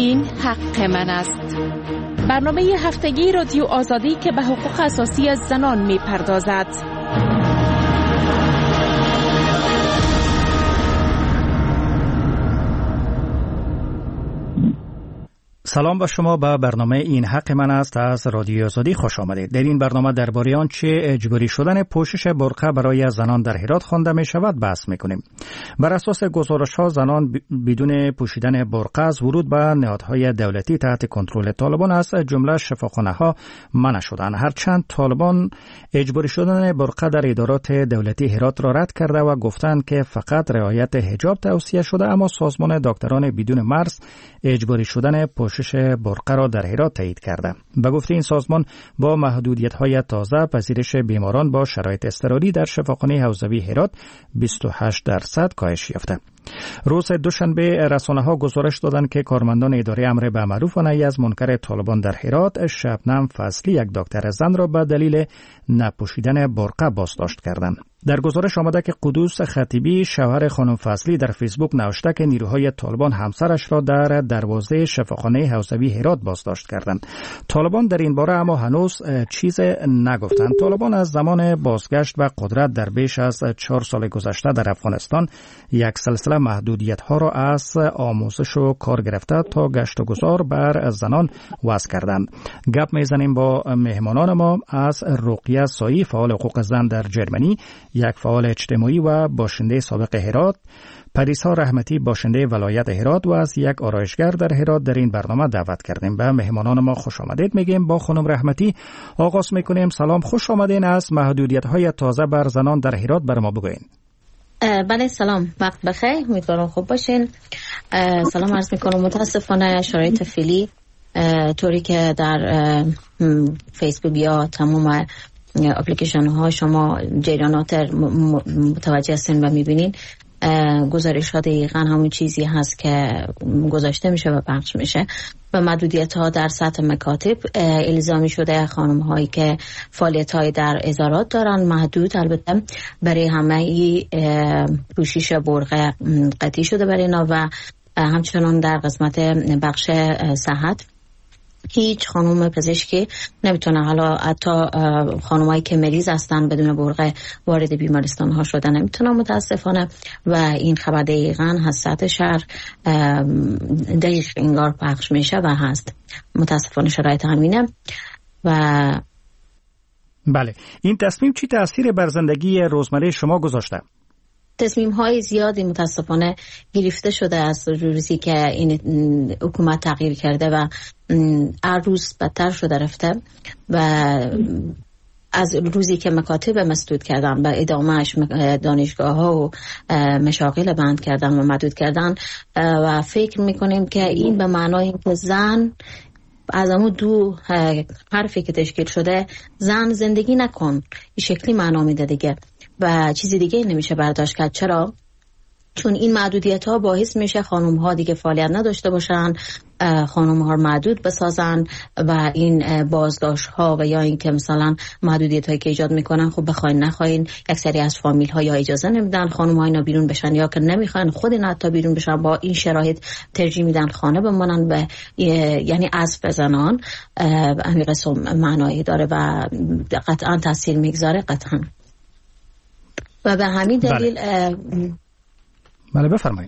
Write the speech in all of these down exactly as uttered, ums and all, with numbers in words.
این حق من است. برنامه هفتگی رادیو آزادی که به حقوق اساسی زنان می پردازد. سلام با شما. به برنامه این حق من است از رادیو آزادی خوش آمدید. در این برنامه درباره آنچه اجباری شدن پوشش برقع برای زنان در هرات خوانده می شود بحث می کنیم. بر اساس گزارش ها زنان بدون پوشیدن برقع از ورود به نهادهای دولتی تحت کنترل طالبان از جمله شفاخانه ها منع شدند. هرچند طالبان اجباری شدن برقع در ادارات دولتی هرات را رد کرده و گفتند که فقط رعایت حجاب توصیه شده، اما سازمان دکتران بدون مرز اجباری شدن پوشش برقع را در هرات تایید کرده. به گفته این سازمان با محدودیت‌های تازه پذیرش بیماران با شرایط اضطراری در شفاخانه حوزوی هرات بیست و هشت درصد کاهش یافته. روز دوشنبه رسانه‌ها گزارش دادند که کارمندان اداره امر به معروف و نهی از منکر طالبان در هرات شبنم فضلی، یک دکتر زن را به دلیل نپوشیدن برقع بازداشت کردند. در گزارش آمده که قدوس خطیبی شوهر خانم فضلی در فیسبوک نوشته که نیروهای طالبان همسرش را در دروازه شفاخانه حوزوی هرات بازداشت کردند. طالبان در این باره اما هنوز چیز نگفتند. طالبان از زمان بازگشت به قدرت در بیش از چهار سال گذشته در افغانستان یک سلسله محدودیت‌ها را از آموزش و کار گرفته تا گشت و گذار بر زنان وضع کردند. گپ میزنیم با مهمانان ما از رقیه سایی، فعال حقوق زن در جرمنی، یک فعال اجتماعی و باشنده سابق هرات، پریسا رحمتی، باشنده ولایت هرات و از یک آرایشگر در هرات در این برنامه دعوت کردیم. به مهمانان ما خوش آمدید میگیم. با خانم رحمتی آغاز میکنیم. سلام، خوش آمدین. از محدودیت‌های تازه بر زنان در هرات بر ما بگوین. بله سلام، وقت بخیر، امیدوارم خوب باشین. سلام عرض میکنم. متاسفانه شرایط فعلی طوری که در فیسبوک یا تمام اپلیکیشن ها شما جریانات متوجه هستین و میبینین، گزارش ها دقیقا همون چیزی هست که گذاشته میشه و پخش میشه و محدودیت ها در سطح مکاتب الزامی شده. خانم هایی که فعالیت های در ازارات دارن محدود، البته برای همه پوشش برقع قطعی شده برای اینا و همچنان در قسمت بخش صحت هیچ خانم پزشکی نمیتونه، حالا حتی خانمایی که مریض هستن بدون برقع وارد بیمارستان ها شدن نمیتونه متاسفانه. و این خبر دقیقاً حساسیت شهر دقیق انگار پخش میشه و هست. متاسفانه شرایط همینه. و بله، این تصمیم چی تأثیر بر زندگی روزمره شما گذاشته؟ تصمیم های زیادی متاسفانه گرفته شده از روزی که این حکومت تغییر کرده و هر روز بدتر شده رفته و از روزی که مکاتب مسدود کردن و ادامهش دانشگاه ها و مشاغل بند کردن و محدود کردن و فکر میکنیم که این به معنای اینکه زن از همون دو حرفی که تشکیل شده، زن زندگی نکن، این شکلی معنا میده دیگه و چیزی دیگه نمیشه برداشت کرد. چرا؟ چون این محدودیت ها باعث میشه خانم ها دیگه فعالیت نداشته باشن، خانم ها محدود بسازن و این بازداشت ها و یا این که مثلا محدودیت هایی که ایجاد میکنن، خب بخواین نخواین یک سری از فامیل ها یا اجازه نمیدن خانم ها اینا بیرون بشن یا که نمیخواین خود اینا حتی بیرون بشن، با این شرایط ترجیح میدن خانه بمونن و یعنی عزف بزنن. همین قسم معنایی داره و قطعا تاثیر میگذاره قطعا. و به همین دلیل بله, بله بفرمایید.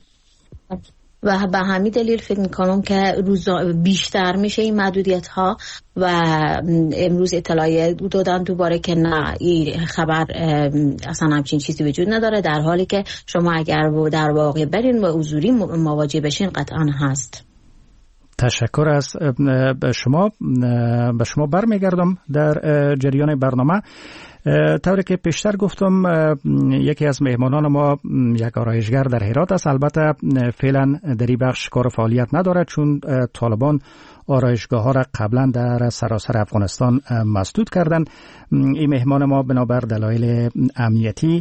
و به همین دلیل فکر میکنم که روزا بیشتر میشه این محدودیت ها و امروز اطلاعیه دادن دوباره که نه، این خبر اصلا همچین چیزی وجود نداره، در حالی که شما اگر در واقع برین و حضوری مواجه بشین قطعا هست. تشکر از شما. به شما برمیگردم در جریان برنامه. طوری که پیشتر گفتم، یکی از مهمانان ما یک آرایشگر در هرات است. البته فعلا در این بخش کار فعالیت نداره چون طالبان آرایشگاه ها را قبلا در سراسر افغانستان مسدود کردن. این مهمان ما بنابر دلایل امنیتی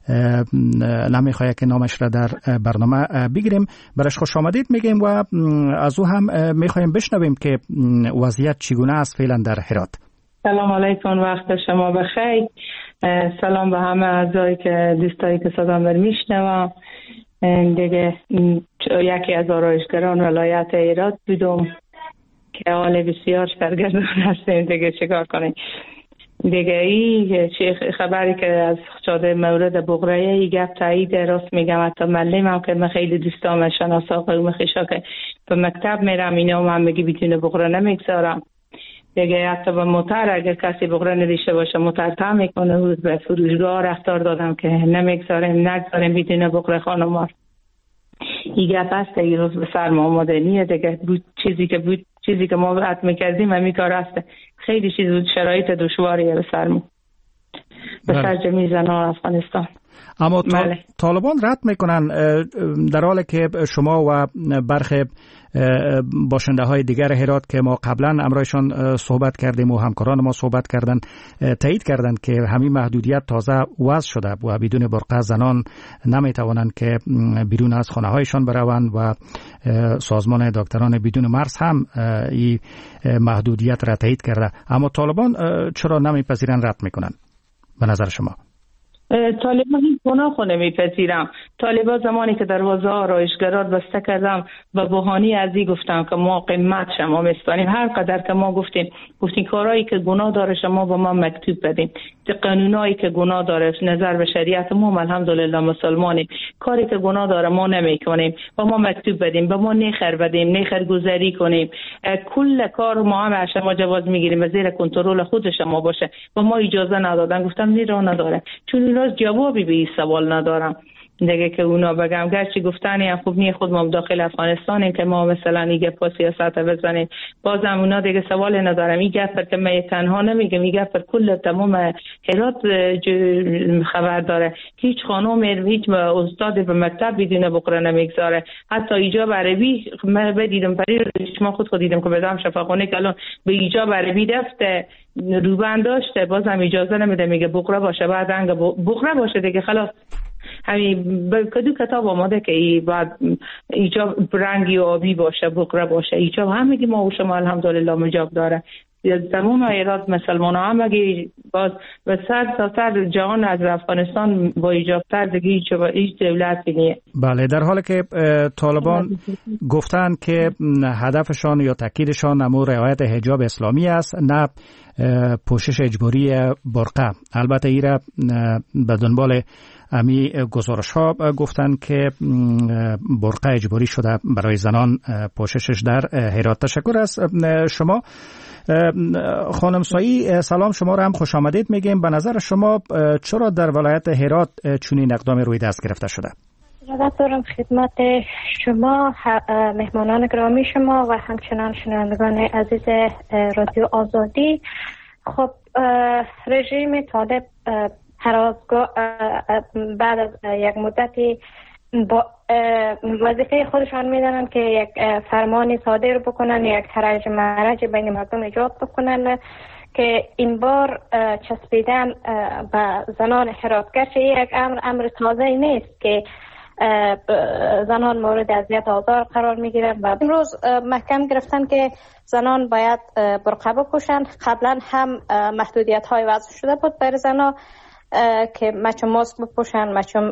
نمیخواد که نامش را در برنامه بگیریم. برش خوش آمدید میگیم و از او هم میخوایم بشنویم که وضعیت چگونه است فعلا در هرات. سلام علیکم، وقت شما بخیر. سلام به همه اعضایی که دوستایی که صدام رو میشنوم. دیگه یکی از آرایشگران ولایت هرات بودم که حال بسیار سرگردان هستیم دیگه چیکار کنیم دیگه. ای خبری که از شده مورد بغره ای گپ تایید راست میگم. حتی معلم هم که من خیلی دوستام شناسا قوم خیشا که به مکتب میرم اینا هم میگی بیتونه بغره نمیگذارم دیگه. حتی به موتر اگر کسی بغره ندیشه باشه موتر تا میکنه. به فروشگاه رفتار دادم که نمیگذاریم نگذاریم بیتونه بغره خانمار. این گپ است که این روز به سر ما آماده نیه دیگه. بود چیزی که بود چیزی که ما وقت میکردیم همی کار است. خیلی چیز بود شرایط دشواریه به سر ما به سر جمعی زنان افغانستان. اما طالبان رد میکنن در حالی که شما و برخی باشنده های دیگر هرات که ما قبلا امرایشان صحبت کردیم و همکاران ما صحبت کردن تایید کردند که همین محدودیت تازه وضع شده و بدون برقع زنان نمیتوانند که بیرون از خانه هایشان بروند و سازمان دکتران بدون مرز هم این محدودیت را تایید کرده. اما طالبان چرا نمیپذیرند رد میکنن به نظر شما؟ طالبان هیچ گناه خو نمیپذیرم. طالبان زمانی که دروازه آرایشگرات بسته کردم و بهانه ازی گفتم که ما قیمت شما میستانیم. هر قدر که ما گفتیم گفتیم کارهایی که گناه داره شما با ما مکتوب بدین. قانونایی که گناه داره نظر به شریعت ما الحمدلله مسلمانیم. کاری که گناه داره ما نمیکنیم با ما مکتوب بدیم، با ما نخر بدیم، نخر گذاری کنیم. کل کار ما هم شما جواز میگیریم و زیر کنترل خود شما باشه. با ما اجازه ندادن. گفتم زیرا نداره چون جوابی به این سوال ندارم دیگه که اونا بگم. گرچه گفتنی هم خوب نیه خود ما داخل افغانستانیم که ما مثلا این گپ سیاست بزنیم بازم اونا دیگه سوال ندارم. این گپ که من تنها نمیگم، این گپ کل تمام هرات خبر داره. هیچ خانم هیچ استاد به مکتب بدون بغره نمیگذاره. حتی ایجاب عربی من بدیدم پری شما خود خود دیدم که بدم شفاخانه که الان به ایجاب عربی رفته روبند داشته بازم اجازه نمیده میگه بغره باشه بعد انگ بغره باشه دیگه خلاص. همین کدو کتاب آماده که ای بعد ایجاب رنگی و آبی باشه بغره باشه ایجاب هم میگی ما و شما الحمدلله مجاب داره. تمام ایراد مسلمان ها هم اگه باز به سر تا سر جهان از افغانستان با ایجاب تر دیگه هیچ دولتی نیه. بله در حالی که طالبان گفتن که هدفشان یا تاکیدشان امور رعایت حجاب اسلامی است نه پوشش اجباری برقع. البته ایره به دنبال امی گزارش ها گفتن که برقع اجباری شده برای زنان پوششش در هرات. تشکر از شما خانم سایی. سلام شما را هم خوش آمدید میگیم. به نظر شما چرا در ولایت هرات چنین اقدامی روی دست گرفته شده؟ سلام دارم خدمت شما مهمانان گرامی شما و همچنان شنوندگان عزیز رادیو آزادی. خب رژیم طالب هر از بعد از یک مدتی با وظیفه خودشان میدانن که یک فرمانی صادر بکنن، یک حرج مرج بین مردم ایجاد بکنن که این بار چسبیدن به زنان هرات. گرچه یک امر امر تازه نیست که زنان مورد اذیت آزار قرار میگیرن و امروز محکم گرفتن که زنان باید برقع بپوشن. قبلا هم محدودیت های وضع شده بود برای زنان که مچم ماسک بپوشن، مچم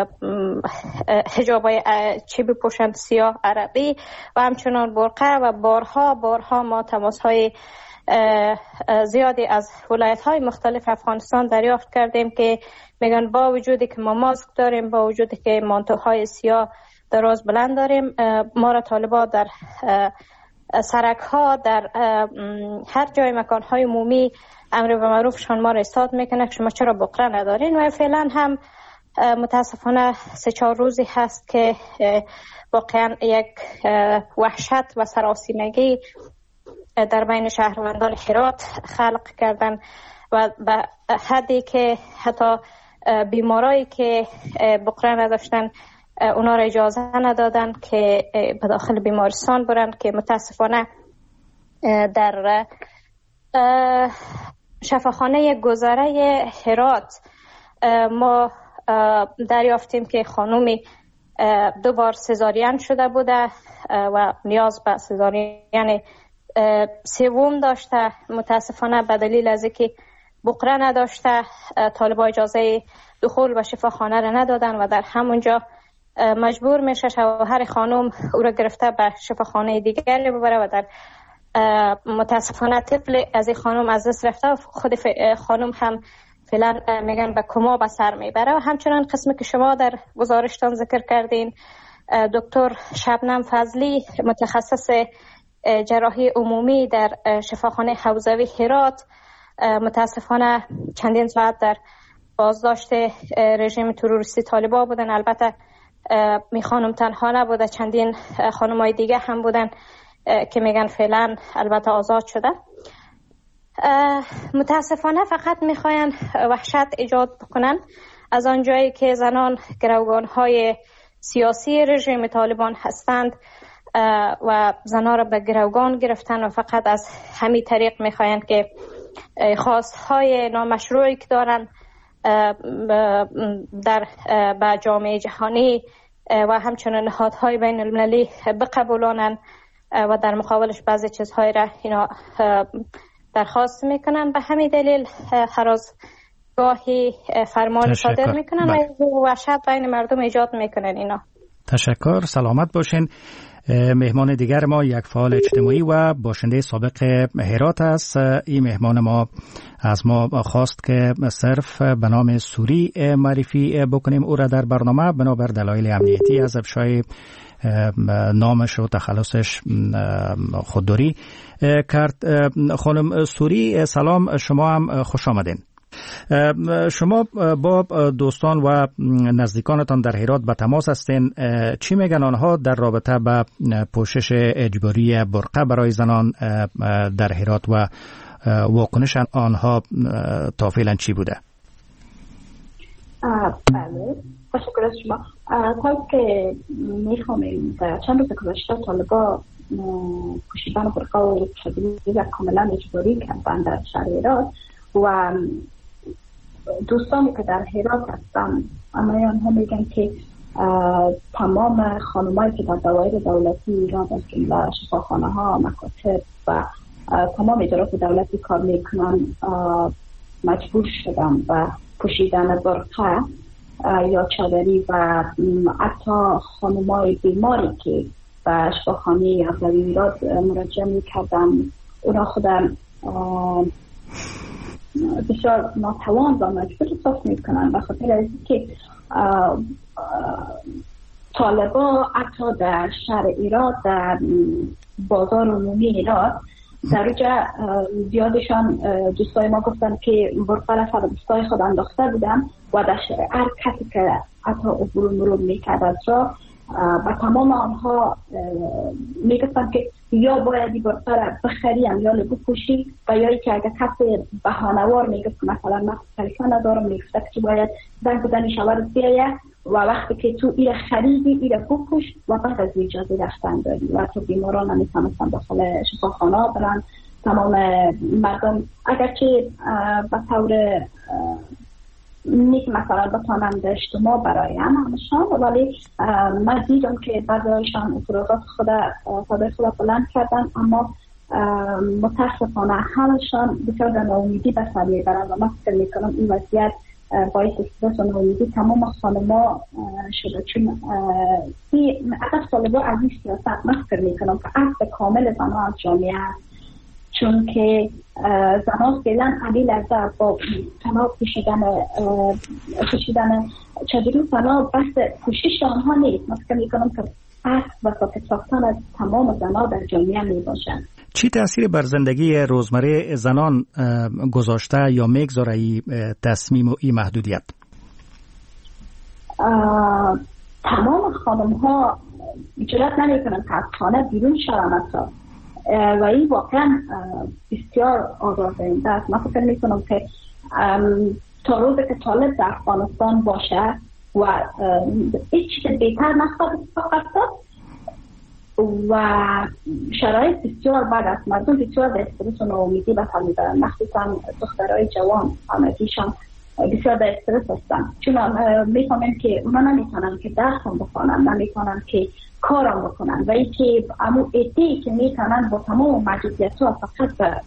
حجابای چی بپوشن سیاه عربی و همچنان برقع و بارها بارها ما تماس های زیادی از ولایت های مختلف افغانستان دریافت کردیم که میگن با وجودی که ما ماسک داریم، با وجودی که مانتوهای سیاه دراز بلند داریم، ما را طالبان در سرک ها در هر جای مکان های عمومی امر به معروف شان ما را استاد میکنه که شما چرا بغره ندارین. و فعلا هم متاسفانه سه چهار روزی هست که واقعا یک وحشت و سراسیمگی در بین شهروندان هرات خلق کردن و به حدی که حتی بیمارایی که بغره نداشتن اونا را اجازه ندادن که به داخل بیمارستان برن که متاسفانه در شفاخانه گذره هرات ما دریافتیم که خانومی دو بار سزارین شده بوده و نیاز به سزارین سوم داشته. متاسفانه به دلیل از اینکه بغره نداشته طالبان اجازه دخول به شفاخانه را ندادن و در همونجا مجبور میشه شوهر خانم او را گرفته به شفاخانه دیگری ببره و در متاسفانه طفل از این خانم از دست رفته و خود خانم هم فعلا میگن به کما به سر میبره. و همچنان قسمی که شما در گزارشتان ذکر کردین، دکتر شبنم فضلی متخصص جراحی عمومی در شفاخانه حوزوی هرات متاسفانه چندین ساعت در بازداشت رژیم تروریستی طالبان بودن. البته می خانم تنها نبوده، چندین خانمای دیگه هم بودن که میگن فعلا البته آزاد شده. متاسفانه فقط میخواین وحشت ایجاد بکنن از آنجایی که زنان گروگانهای سیاسی رژیم طالبان هستند و زنان را به گروگان گرفتن و فقط از همین طریق میخواین که خواستهای نامشروعی که دارن در به جامعه جهانی و همچنین نهادهای بین المللی بقبولانن و در مقابلش بعضی چیزهای را اینا درخواست میکنن. به همین دلیل هر روز گاهی فرمان صادر میکنن و وحشت بین مردم ایجاد میکنن اینا. تشکر، سلامت باشین. مهمان دیگر ما یک فعال اجتماعی و باشنده سابق هرات است. این مهمان ما از ما خواست که صرف به نام سوری معرفی بکنیم او را در برنامه، بنابر دلایل امنیتی از افشای نامش و تخلصش خودداری کرد. خانم سوری سلام، شما هم خوش آمدین. شما با دوستان و نزدیکانتان در هرات به تماس هستین، چی میگن آنها در رابطه با پوشش اجباری برقه برای زنان در هرات و واکنش آنها تا فعلا چی بوده؟ بله، تشکر از شما. تا که میخوامیم در چند روز گذشته طالبا پوشیدن برقه و شدیدی و کاملا اجباری کردن در شهر هرات و دوستانی که در هرات هستن اما آنها میگن که تمام خانمایی که در دوایر دولتی ایران از جمله شفاخانه ها، مکاتب و تمام ادارات دولتی کار میکنن مجبور شدن و پوشیدن برقه یا چادری و حتی خانمای بیماری که به شفاخانه یا ایران مراجعه میکردن اونا خودم بسیار ناتوان و مجبور احساس میکنن، به خاطر از که طالبا حتی در شهر ایران در بازار عمومی ایران در اونجا زیادشان دوستای ما گفتن که برقه را سر دوستای خود انداخته بودن و در هر کسی که حتی عبور مرور میکرد از را و تمام آنها میگفتن که یا باید برقه را بخریم یا لگو پوشی و یا که اگر کسی بهانه‌وار میگفت مثلا من تلفن ندارم میگفت که باید زنگ بزنی شوهرت بیاید و وقتی که تو ایره خریدی ایره بپوش و بعد از اجازه رفتن داری و تو بیماران نمیتونستن داخل شفاخانه برن. تمام مردم اگرچه به طور نیک مثلا بتانند اجتماع برای همشان، ولی من دیدم که بعضیشان اعتراضات خود صدای خود بلند کردن، اما متاسفانه همشان بسیار در ناامیدی به سر میبرند و من فکر میکنم این وضعیت باعث استرس و ناامیدی تمام خانم‌ها شده، چون این اصلا طالبا از این سیاست من فکر میکنم که عکس کامل زنها از جامعه است، چون که زنها فعلا علی لرزه با تنها پوشیدن پوشیدن چادری تنها بس پوشش آنها نیست. من فکر میکنم که عکس و ساکت ساختن از تمام زنها در جامعه میباشند. چی تأثیر بر زندگی روزمره زنان گذاشته یا میگذاره این تصمیم و این محدودیت؟ تمام خانم ها جرأت نمیکنن که از خانه بیرون شوند و این واقعا بسیار آزاردهنده است. من فکر میکنم که تا روزی که طالب در افغانستان باشه و هیچ چیز بهتر نخواهد افتاد و شرایط بسیار بد است. مردم بسیار در استرس و ناامیدی به سر میبرند، مخصوصا دخترای جوان همگیشان بسیار در استرس هستن، چون میفهمن که اونا نمیتونن که درس هم بخونن، نمیتونن که کارم بکنن و اینکه امو ایتی که میتونن با تمام محدودیت‌ها فقط به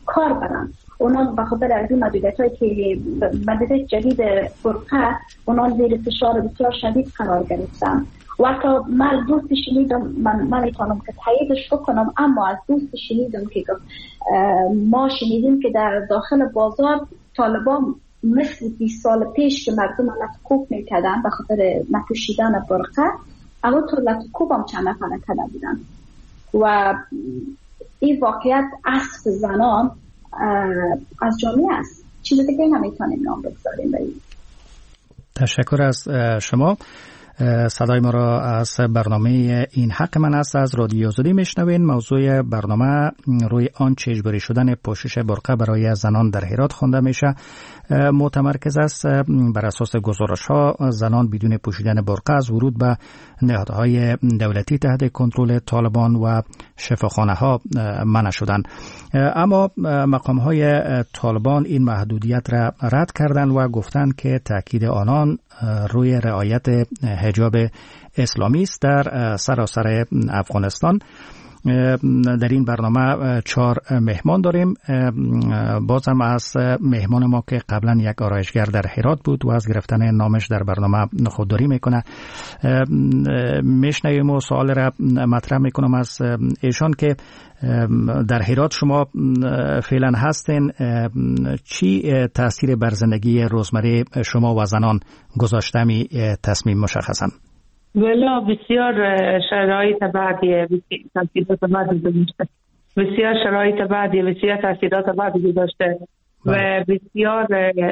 کار برن. اونا به خاطر از این محدودیت هایی که محدودیت جدید برقه اونا زیر فشار بسیار شدید قرار گرفتن. وقتا من دوست شنیدم، من من میتونم که تاییدش بکنم، اما از دوست شنیدم که ما شنیدیم که در داخل بازار طالبان مثل بیست سال پیش که مردم لطکوب میکردن به خاطر نپوشیدن برقه، اما تو لطکوب هم چند نفر نکرده بودن. و این واقعیت عصف زنان از جامعه است. چیز دیگه نمیتونیم نام بگذاریم. تشکر از شما. صدای ما را از برنامه این حق من است از رادیو آزادی میشنوین. موضوع برنامه روی آنچه اجباری شدن پوشش برقه برای زنان در هرات خوانده میشه متمرکز است. بر اساس گزارش ها زنان بدون پوشیدن برقه از ورود به نهادهای دولتی تحت کنترل طالبان و شفاخانه ها منع شدند، اما مقام های طالبان این محدودیت را رد کردند و گفتند که تاکید آنان روی رعایت حجاب اسلامی است در سراسر افغانستان. در این برنامه چهار مهمان داریم. بازم از مهمان ما که قبلا یک آرایشگر در هرات بود و از گرفتن نامش در برنامه خودداری میکنه میشنویم و سوال را مطرح میکنم از ایشان که در هرات شما فعلا هستین، چی تاثیر بر زندگی روزمره شما و زنان گذاشته می تصمیم مشخصا؟ ولی بسیار شرایط بعدی تاثیرات بعدی داشته، بسیار شرایط بعدی بسیار تاثیرات بعدی داشته و بسیار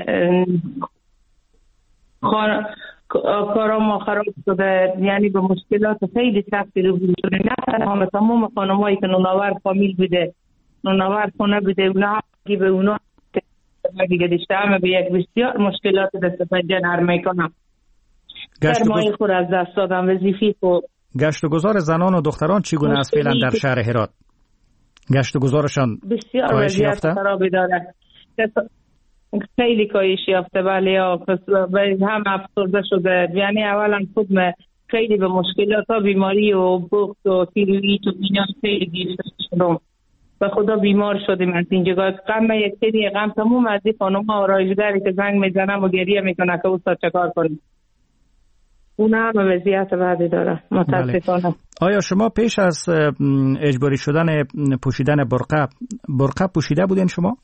کارم خراب شده، یعنی به مشکلات خیلی سختی رو بوده. نه تنها تمام خانمایی که نوناور فامیل بوده، نوناور خونه بوده، اونا که به اونا دیگه دیشته همه به یک بسیار مشکلات دست پنجه نرم میکنم. سرمایه خور از دست دادم، وظیفی خود. گشت و گذار زنان و دختران چگونه است فعلا در شهر هرات؟ گشت و گذارشان بسیار وضعیت خرابی داره، خیلی کاهش یافته، ولی هم افسرده شده. یعنی اولا خود خیلی به مشکلات ها بیماری و بخت و تیرویت و اینا خیلی گیر شدم. به خدا بیمار شدیم از اینجا. غم یک سری غم تموم از این خانم ها آرایشگری که زنگ میزنم و گریه میکنه که اوستا چکار کنیم. اونا هم وضعیت بعدی داره متاسفانه. آیا شما پیش از اجباری شدن پوشیدن برقه برقه پوشیده بودین شما؟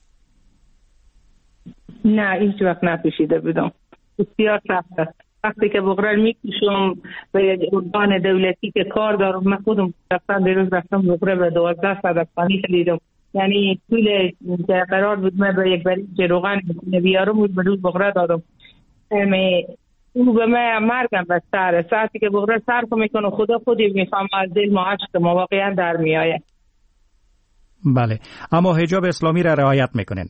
نه هیچ وقت نپوشیده بودم. بسیار سخت است. وقتی که بغرل میکشم به یک ارگان دولتی که کار دارم، من خودم رفتم دیروز رفتم بغره به دوازده صد افغانی خریدم. یعنی طول که قرار بود من به یک بریج روغن بیارم بود به روز بغره دادم. اون به من مرگم بستره. ساعتی که بغره صرف میکنم خدا خودی میفهم از دل ما عشق ما واقعا در میآید. بله، اما حجاب اسلامی را رعایت میکنین؟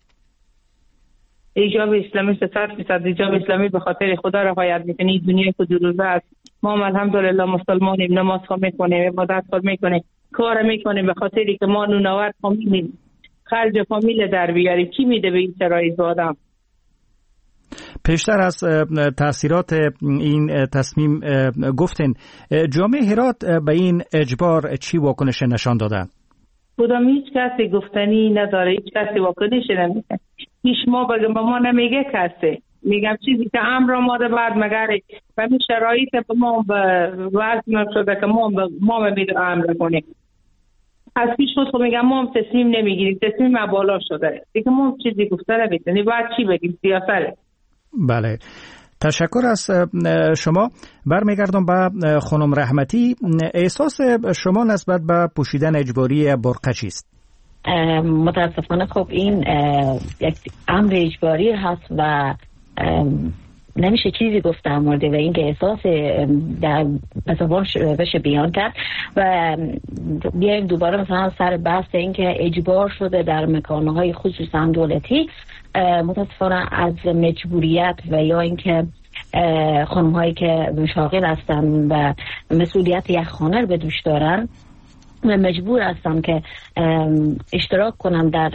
حجاب اسلامی صد فیصد حجاب اسلامی به خاطر خدا رعایت میکنی. دنیا که دو روزه است، ما الحمدلله مسلمانیم، نماز خو میکنیم، عبادت خو میکنیم، کار میکنیم به خاطری که ما نونوار فامیل خرج فامیل در بیاریم. کی میده به این شرایط آدم؟ پیشتر از تاثیرات این تصمیم گفتین، جامعه هرات به این اجبار چی واکنش نشان دادن؟ خودم هیچ کسی گفتنی نداره، هیچ کسی واکنش نمیده. هیچ ما بگم با ما نمیگه کسی. میگم چیزی که امر آماده بعد مگره و این شرایط به ما وزن شده که ما ما میده امر کنیم. از پیش خود میگم ما هم تصمیم نمیگیریم، تصمیم ما بالا شده دیگه. ما چیزی گفته نمیتونی، بعد چی بگیم؟ سیاست. بله، تشکر از شما. برمیگردم به خانم رحمتی. احساس شما نسبت به پوشیدن اجباری برقه چیست؟ متاسفانه خب این یک امر اجباری هست و نمیشه چیزی گفت در مورد و اینکه احساس در تصور بشه بیان کرد. و بیایم دوباره مثلا سر بحث اینکه اجبار شده در مکانهای خصوصا دولتی، متاسفانه از مجبوریت و یا اینکه خانم هایی که شاغل هستن و مسئولیت یک خانه رو به دوش دارن و مجبور هستن که اشتراک کنن در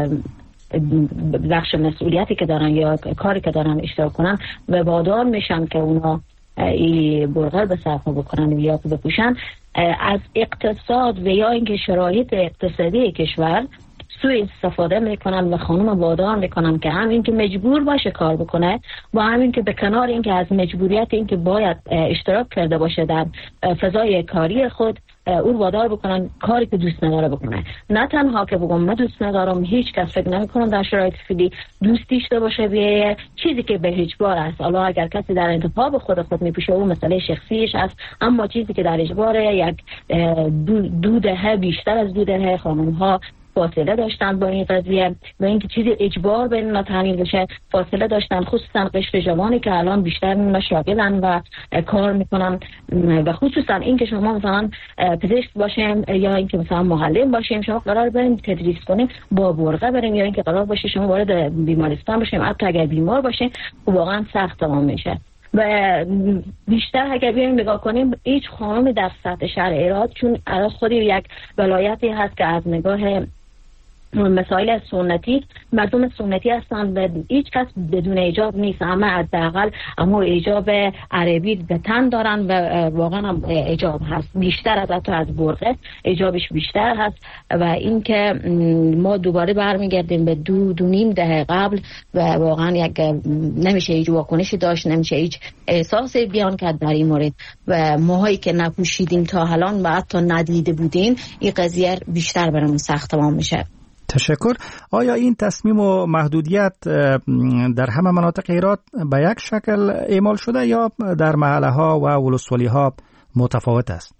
بخش مسئولیتی که دارن یا کاری که دارن اشتراک کنن و وادار میشن که اونا این برقه به صرفه بکنن یا بپوشن. از اقتصاد و یا اینکه شرایط اقتصادی کشور سوء استفاده میکنن و خانم وادار میکنن که همین که مجبور باشه کار بکنه و همین که به کنار این که از مجبوریت این که باید اشتراک کرده باشه در فضای کاری خود، اون وادار بکنن کاری که دوست نداره بکنه. نه تنها که بگم من دوست ندارم، هیچ کس فکر نمیکنم در شرایط فعلی دوستیش باشه به چیزی که به اجبار است. حالا اگر کسی در انتخاب خود خود میپوشه اون مسئله شخصیش است، اما چیزی که در اجبار یک دو دهه بیشتر از دو دهه خانم ها فاصله داشتن با این قضیه و اینکه چیزی اجبار به اینا تعمیل بشه فاصله داشتن، خصوصا قشر جوانی که الان بیشتر شاغلن و کار میکنن و خصوصا اینکه شما مثلا پزشک باشیم یا اینکه مثلا معلم باشیم، شما قرار بریم تدریس کنیم با برقه بریم، یا اینکه قرار باشه شما وارد بیمارستان باشیم حتی اگر بیمار باشیم واقعا سخت تمام میشه. و بیشتر اگر بیایم نگاه کنیم هیچ خانمی در سطح شهر ایراد، چون الان خودی یک ولایتی هست که از نگاه مسائل سنتی مردم سنتی هستن و هیچ کس بدون ایجاب نیست، اما حداقل اما ایجاب عربی به تن دارن و واقعا هم ایجاب هست بیشتر از حتی از برقه ایجابش بیشتر هست. و اینکه ما دوباره برمیگردیم به دو دو نیم دهه قبل و واقعا یک نمیشه هیچ واکنشی داشت، نمیشه هیچ احساسی بیان کرد در این مورد و ماهایی که نپوشیدیم تا الان و حتی ندیده بودیم این قضیه بیشتر برامون سخت تمام میشه. تشکر. آیا این تصمیم و محدودیت در همه مناطق ایران به یک شکل اعمال شده یا در محله ها و ولسوالی ها متفاوت است؟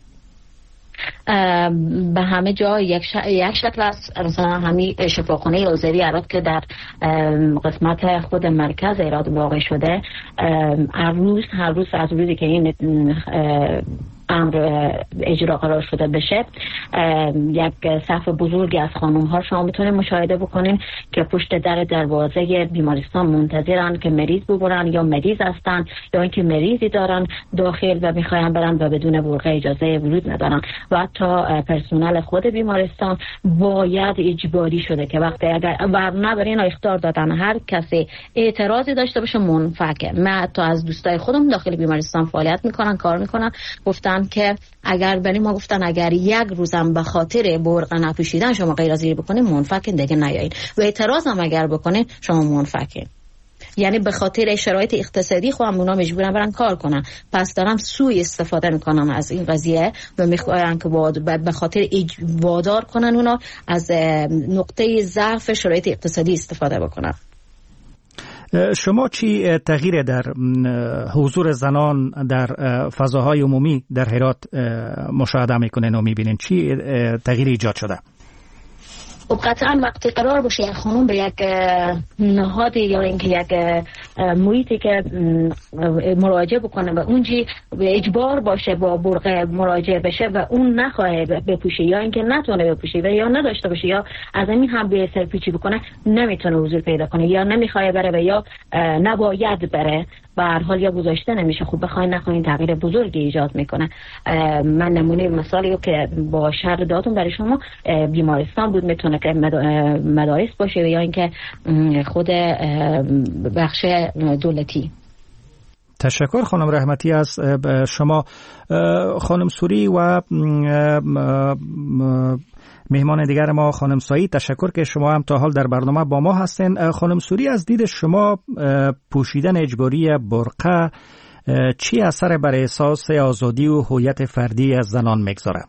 به همه جا یک, ش... یک شکل است. مثلا همین شفاخانه اوزری عراق که در قسمت خود مرکز ایران واقع شده، هر روز هر روز از روزی که این امر اجرا قرار شده بشه یک صف بزرگی از خانم ها شما میتونید مشاهده بکنین که پشت در دروازه بیمارستان منتظرن که مریض ببرن یا مریض هستن یا اینکه مریضی دارن داخل و میخواین برن و بدون برقه اجازه ورود ندارن. و حتی پرسنل خود بیمارستان باید اجباری شده که وقتی اگر ورنه بر اینا اخطار دادن هر کسی اعتراضی داشته باشه منفعه. من حتی از دوستای خودم داخل بیمارستان فعالیت میکنن کار میکنن گفتن که اگر برای ما گفتن اگر یک روزم به خاطر برقه نپوشیدن شما غیر از زیر بکنید منفعین دیگه نیایید و اعتراض هم اگر بکنید شما منفعین. یعنی به خاطر شرایط اقتصادی خودم اونا مجبورن برن کار کنن، پس دارم سوء استفاده میکنن از این قضیه و میخوان که به خاطر وادار کنن اونا از نقطه ضعف شرایط اقتصادی استفاده بکنن. شما چی تغییر در حضور زنان در فضاهای عمومی در هرات مشاهده میکنین و میبینین؟ چی تغییر ایجاد شده؟ خب قطعا وقتی قرار باشه یک خانم به یک نهادی یا اینکه یک محیطی که مراجعه بکنه و اونجی به اجبار باشه با برقه مراجعه بشه و اون نخواه بپوشه یا اینکه نتونه بپوشه و یا نداشته باشه یا از این هم به سرپیچی بکنه نمیتونه حضور پیدا کنه یا نمیخواه بره و یا نباید بره به هر حال یا گذاشته نمیشه. خب بخواین نخواین تغییر بزرگی ایجاد میکنه. من نمونه مثالی که با شهر دادم برای شما بیمارستان بود، میتونه که مدارس باشه یا اینکه خود بخش دولتی. تشکر خانم رحمتی از شما. خانم سوری و مهمان دیگر ما خانم سعید، تشکر که شما هم تا حال در برنامه با ما هستین. خانم سوری، از دید شما پوشیدن اجباری برقه چی اثر بر احساس آزادی و هویت فردی از زنان میگذاره؟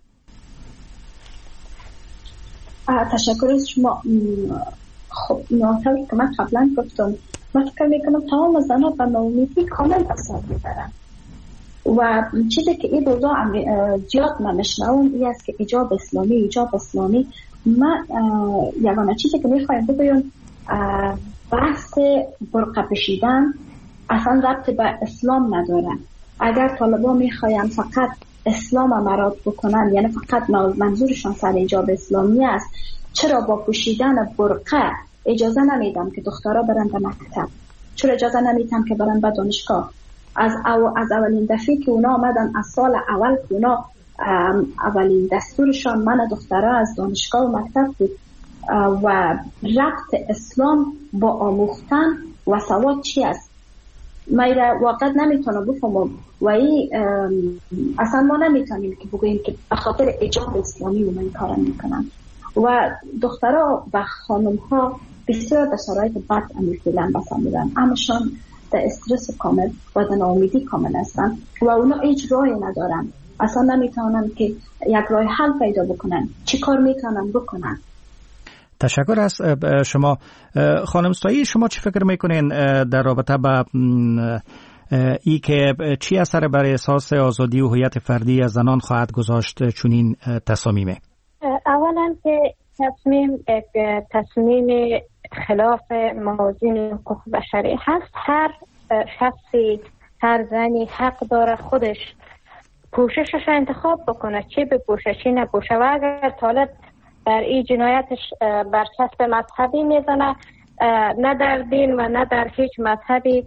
تشکر از شما. خب نوعاتی که من قبلا گفتم، من فکر میکنم تمام زنان به ناامیدی کامل اثر میبرن و چیزی که این روزا زیاد من میشنوم این است که حجاب اسلامی حجاب اسلامی. من یگانه چیزی که میخوایم بگویم بحث برقه پوشیدن اصلا ربط به اسلام نداره. اگر طالبان میخوایم فقط اسلام مراد بکنن، یعنی فقط منظورشان سر حجاب اسلامی است، چرا با پوشیدن برقه اجازه نمیدم که دخترها برن به مکتب؟ چرا اجازه نمیدم که برن به دانشگاه؟ از او از اولین دفعه که اونا آمدن از سال اول که اونا اولین دستورشان من دخترها از دانشگاه و مکتب بود و ربط اسلام با آموختن و سواد چی است؟ من واقعا نمیتونم بفهمم و این اصلا ما نمیتونیم که بگوییم که به خاطر حجاب اسلامی و من کار میکنم. و دخترها و خانم ها بسیار به شرایط بد امیر فعلا بسن میدن، همشان در استرس کامل و در ناامیدی کامل هستن و اونا هیچ راهی ندارن، اصلا نمیتونن که یک راه حل پیدا بکنن. چی کار میتونن بکنن؟ تشکر از شما. خانم سایی، شما چی فکر میکنین در رابطه با ای که چی اثر بر احساس آزادی و هویت فردی از زنان خواهد گذاشت چنین تصمیمه؟ اولا که تصمیم یک تصمیم خلاف موازین حقوق بشری هست. هر شخصی، هر زنی حق داره خودش پوششش انتخاب بکنه، چی بپوشه چی نپوشه، و اگر طالب در این جنایتش برچسب مذهبی میزنه، نه در دین و نه در هیچ مذهبی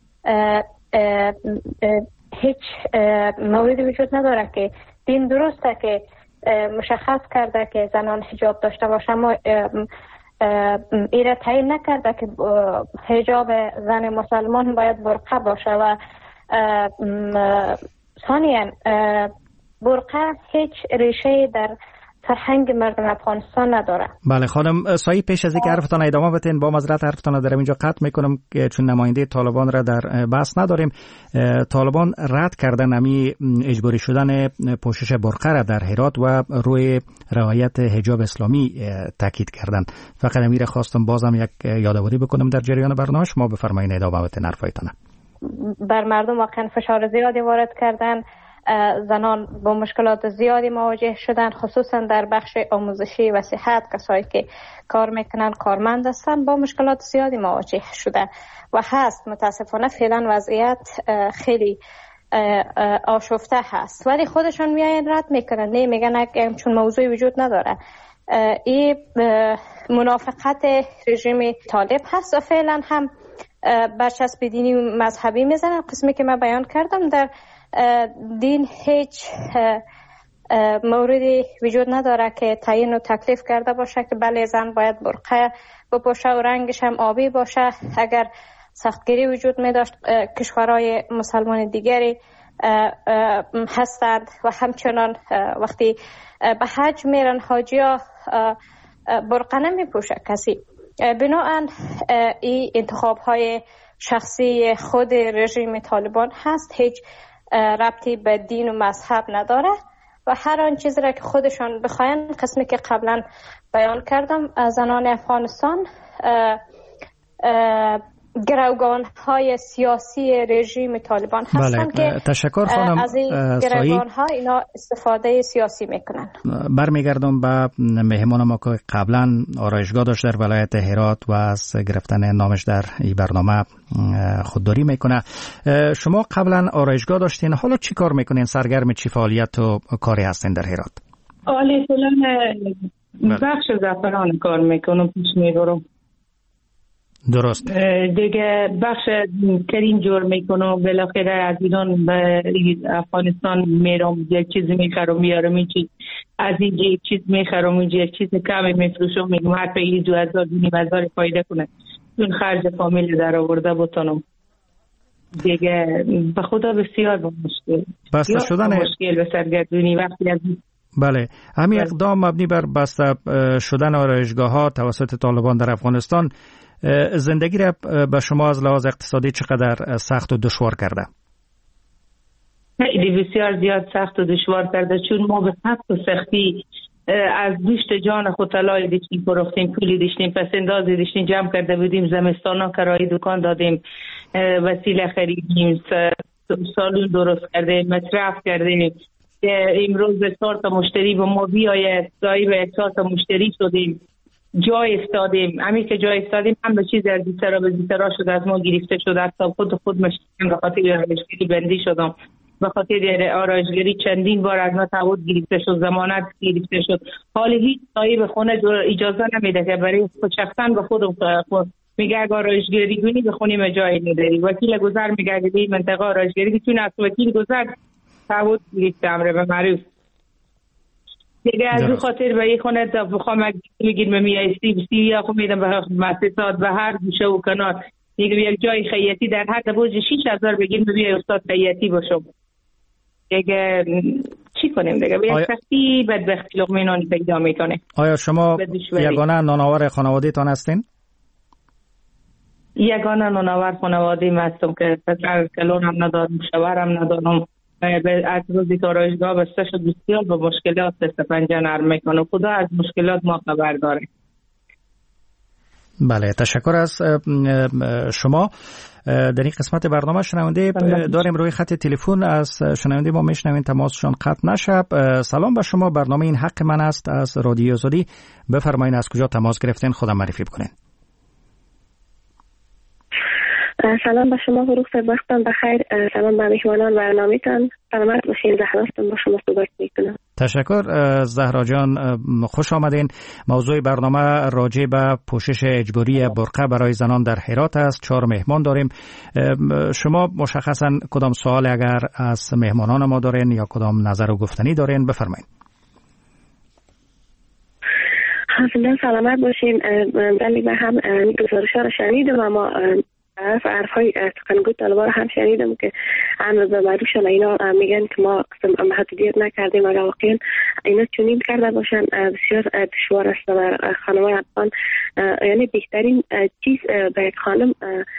هیچ موردی وجود نداره که دین درسته که مشخص کرده که زنان حجاب داشته باشه، اما ایره تعیین نکرده که حجاب زن مسلمان باید برقه باشه. و ثانیاً برقه هیچ ریشه در فرهنگ مردم افغانستان نداره. بله خانم سایی، پیش از اینکه حرفتان ادامه بدین با معذرت حرفتان در اینجا قطع میکنم که چون نماینده طالبان را در بحث نداریم. طالبان رد کردن امی اجباری شدن پوشش برقه را در هرات و روی رعایت حجاب اسلامی تاکید کردن. فقط امیر خواستم بازم یک یادآوری بکنم در جریان برنامه. شما بفرمایید ادامه بدین حرفایتان. بر مردم واقعا فشار زیادی وارد کردن، زنان با مشکلات زیادی مواجه شدن، خصوصا در بخش آموزشی و صحت. کسایی که کار میکنن، کارمند هستن، با مشکلات زیادی مواجه شدن و هست. متاسفانه فعلا وضعیت خیلی آشفته هست، ولی خودشون میاین رد میکنن، نه میگن چون موضوعی وجود نداره. این منافقت رژیم طالب هست و فعلا هم برچسب دینی و مذهبی میزنن. قسمی که من بیان کردم، در دین هیچ موردی وجود نداره که تعیین و تکلیف کرده باشه که بله زن باید برقه بپوشه و رنگش هم آبی باشه. اگر سختگیری وجود می داشت، کشورهای مسلمان دیگری هستند و همچنان وقتی به حج میرن حاجیا برقه نمی پوشه کسی. بنابراین این انتخاب های شخصی خود رژیم طالبان هست، هیچ ربطی به دین و مذهب نداره و هر آن چیزی را که خودشان بخواین، قسمی که قبلا بیان کردم، زنان افغانستان گروگان های سیاسی رژیم طالبان هستند که تشکر خانم از این گروگان ها اینا استفاده سیاسی میکنن. برمیگردم به مهمان ما که قبلا آرایشگاه داشت در ولایت هرات و از گرفتن نامش در این برنامه خودداری میکنه. شما قبلا آرایشگاه داشتین، حالا چی کار میکنین؟ سرگرم چی فعالیت و کاری هستین در هرات؟ حالا فعلا بخش زعفران کار میکنم، پیش میبرم. درست. دیگه بخش کریم جور میکنم، بالاخره از ایران به افغانستان میرم، یک چیز میخرم میارم، این چیز از اینجا یک چیز میخرم، اینجا یک چیز کمی میفروشم، میگم هر پیلی دو هزار دونیم هزار فایده کنه، چون خرج فامیل در آورده بتانم. دیگه به خدا بسیار با مشکل بسته شدن مشکل به سرگردونی وقتی از بله همین اقدام مبنی بر بسته شدن آرایشگاه ها توسط طالبان در افغانستان زندگی را به شما از لحاظ اقتصادی چقدر سخت و دشوار کرده؟ خیلی بسیار زیاد سخت و دشوار کرده، چون ما به سخت و سختی از دوشت جان خود طلای دیشتیم پروختیم، پولی دیشتیم، پس اندازی دیشتیم جمع کرده بودیم، زمستان ها کرایه دکان دادیم، وسیله خریدیم، سالون درست کردیم، مصرف کردیم. امروز به چهار تا مشتری به ما بیاید، صاحب یک چهار تا مشتری شدیم، جای استادیم. همین که جای استادیم هم به چیز از بیترا به بیترا شده، از ما گرفته شده، حتی خود خود مشتریم به خاطر آرایشگری بندی شدم، به خاطر آرایشگری چندین بار از ما تعهد گرفته شد، ضمانت گرفته شد. حال هیچ صاحب خونه اجازه نمیده که برای خود شخصا به خود خود میگه اگه آرایشگری کنی به خونیم جای نداری. وکیل گذر میگه اگه به منطقه آرایشگری چون از وکیل گذر تعهد گرفته امر به معروف دیگه، از اون خاطر به یک خونه تا بخوام میگیم به میایستی بسی یا خود میدم به مؤسسات به هر گوشه و کنار، میگم یک جای خیاطی در هر دبوج شیش هزار بگیم به بیای استاد خیاطی باشم. دیگه چی کنیم دیگه؟ به یک سختی بدبختی لقمه نان پیدا میکنه. آیا شما یگانه نانآور خانواده تان هستین؟ یگانه نانآور خانواده ما هستم که پسر کلون هم ندارم، شوهر هم ندارم. از روزی که آرایشگاه بسته شد بسیار با مشکلات دست پنجه نرم میکنه. خدا از مشکلات ما خبر داره. بله، تشکر از شما. در این قسمت برنامه شنونده داریم روی خط تلفن، از شنونده ما میشنویم، تماسشان قطع نشه. سلام به شما، برنامه این حق من است از رادیو آزادی. بفرمایید از کجا تماس گرفتین، خودم معرفی بکنین. سلام به شما، وقت وقتتان بخیر. سلام به مهمانان برنامه‌تان. سلامت باشین. زهرا هستم، با شما صحبت میکنم. تشکر زهرا جان، خوش آمدین. موضوع برنامه راجع به پوشش اجباری برقه برای زنان در هرات است. چهار مهمان داریم. شما مشخصا کدام سوال اگر از مهمانان ما دارین یا کدام نظر و گفتنی دارین بفرمایید. حالا سلامت باشین. ولی من هم گزارش‌ها رو شنیدم، اما عرف عرفای سخنگوی طالبان هم شنیدم که امر به معروفشان اینا میگن که ما قسم محدودیت نکردیم، اگر واقعا اینا چنین کرده باشن بسیار دشوار است بر خانم‌های افغان. یعنی بهترین چیز به یک خانم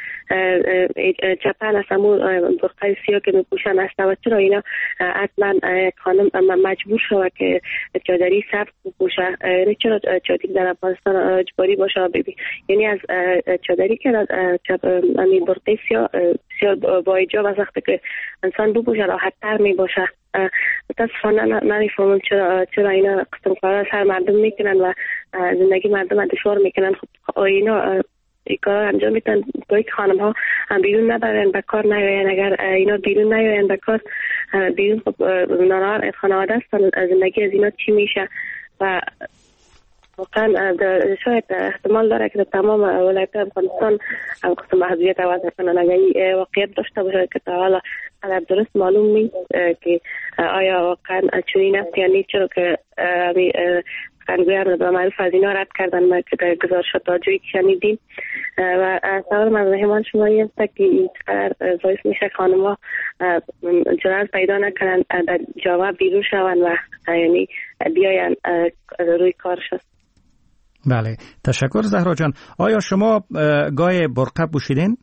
چپل است، همون برقه سیاه که میپوشن است و چرا اینا حتما یک خانم مجبور شود که چادری سبز بپوشه؟ یعنی چرا چادری در افغانستان اجباری باشه؟ ببین یعنی از چادری که یعنی برقه سیاه سیاه با ایجاب از وقتی که انسان بپوشه راحت تر می باشه. متاسفانه نمیفهمم چرا چرا اینا قسم کارا هر مردم میکنن و زندگی مردم دشوار میکنن. خب اینا این کار انجام میدن با یک خانم ها هم بیرون نبرن، به کار نیاین. اگر اینا بیرون نیاین به کار بیرون، خب نانار خانواده هستن، زندگی از اینا چی میشه؟ و واقعا شاید احتمال داره که تمام ولایت افغانستان هم قسم محدودیت وضع کنن. اگر این واقعیت داشته باشه که تا حالا قدر درست معلوم نیست که آیا واقعا چنین است یا نیست، چرا که سخنگویان به معروف از اینا رد کردن که در گزارشات راجعی که شنیدیم. و سوال من مهمان شما این است که این قدر باعث میشه خانم‌ها جرأت پیدا نکنن در جامعه بیرون شون و یعنی بیاین روی کارش. بله، تشکر زهرا جان. آیا شما گای برقه پوشیدین؟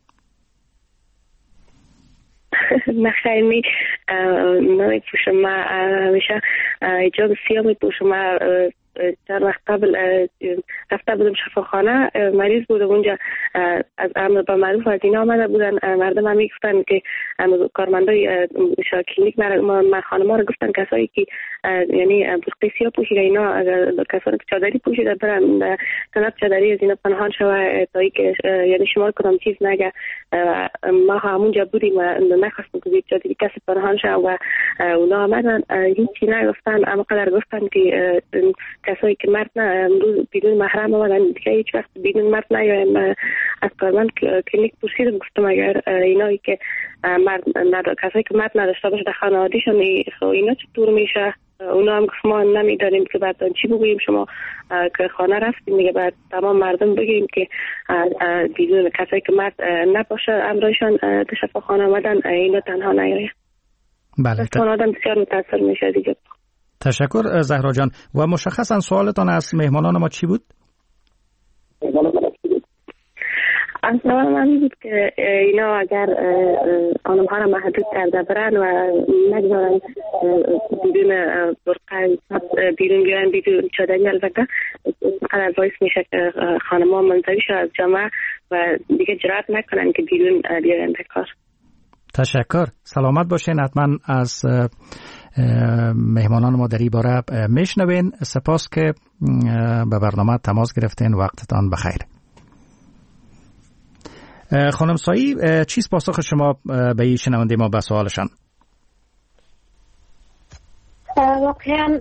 نه خیلی می نمی پوشم. من همیشه ایجاب سیاه می پوشم. من چند وقت قبل رفته بودم شفاخانه، مریض بودم اونجا، از امر به معروف از اینا آمده بودن. مردم هم میگفتن که کارمندای کلینیک من خانم ها رو گفتن کسایی که یعنی برقه سیاه پوشیده اینا، کسانی که چادری پوشیده برن تناب چادری از اینا پنهان شوه تا ای که یعنی شما کدام چیز نگه. ما همونجا بودیم و نخواستم که چادری کسی پنهان شوه و اونا آمدن هیچی نگفتن، اما قدر گفتن که کسایی که مرد نه امروز بدون محرم آمدن دیگه هیچ وقت بدون مرد نیایم. از کارمند کلینیک پرسیدم، گفتم اگر اینایی که مرد نداره، کسایی که مرد نداشته باشه در خانوادهشون اینا چطور میشه؟ اونا هم گفت ما نمیدانیم که بعد چی بگوییم. شما که خانه رفتیم دیگه بعد تمام مردم بگیم که بدون کسایی که مرد نباشه امرایشان در شفاخانه آمدن اینا تنها نیایم. بله، خانواده بسیار متاثر میشه دیگه. تشکر زهرا جان. و مشخصا سوالتان از مهمانان ما چی بود؟ از سوال من بود که اینا اگر خانم ها را محدود کرده برن و نگذارن بدون برقه بیرون بیان بدون چادری، البته قدر باعث میشه که خانم ها منزوی شد از جامعه و دیگه جرأت نکنن که بیرون بیان به کار. تشکر، سلامت باشین. حتما از مهمانان ما در این باره میشنوین. سپاس که به برنامه تماس گرفتین. وقتتان بخیر. خانم سایی، چیست پاسخ شما به این شنونده ما به سوالشان؟ واقعا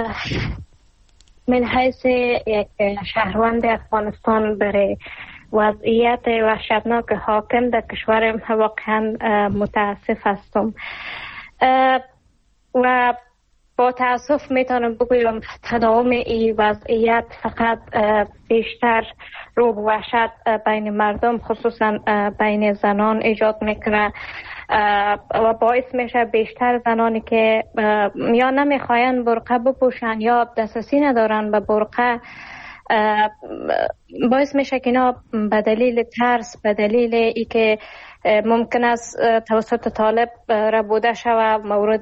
من حیث یک شهروند افغانستان برای وضعیت وحشتناک حاکم در کشورم واقعا متاسف هستم و با تاسف میتونم بگویم تداوم این وضعیت فقط بیشتر روح وحشت بین مردم خصوصا بین زنان ایجاد میکنه و باعث میشه بیشتر زنانی که یا نمیخواین برقه بپوشن یا دسترسی ندارن به برقه، باعث میشه که اینا به دلیل ترس، به دلیل ای که ممکن است توسط طالب ربوده شود، مورد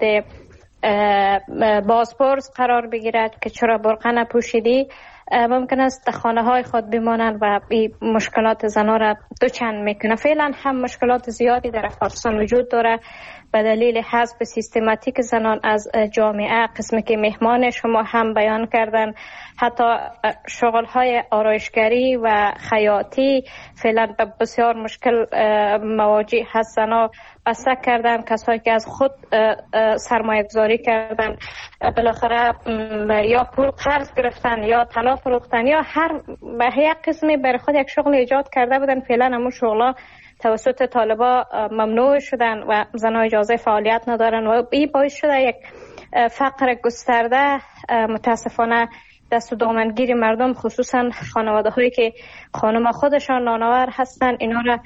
بازپرس قرار بگیرد که چرا برقه نپوشیدی، ممکن است در خانه های خود بمانند و این مشکلات زنان را دوچند میکنه. فعلا هم مشکلات زیادی در افغانستان وجود داره به دلیل حذف سیستماتیک زنان از جامعه، قسمی که مهمان شما هم بیان کردن. حتی شغل های آرایشگری و خیاطی فعلا به بسیار مشکل مواجه هست. زنان بسته کردن، کسایی که از خود سرمایه گذاری کردن بالاخره یا پول قرض گرفتن یا طلا فروختن یا هر به یک قسمی برای خود یک شغل ایجاد کرده بودن. فعلا همون شغلا توسط طالبا ممنوع شدن و زنها اجازه فعالیت ندارن و این باعث شده یک فقر گسترده متاسفانه دست و دامنگیر مردم، خصوصا خانواده هایی که خانم خودشان نانآور هستن، اینا را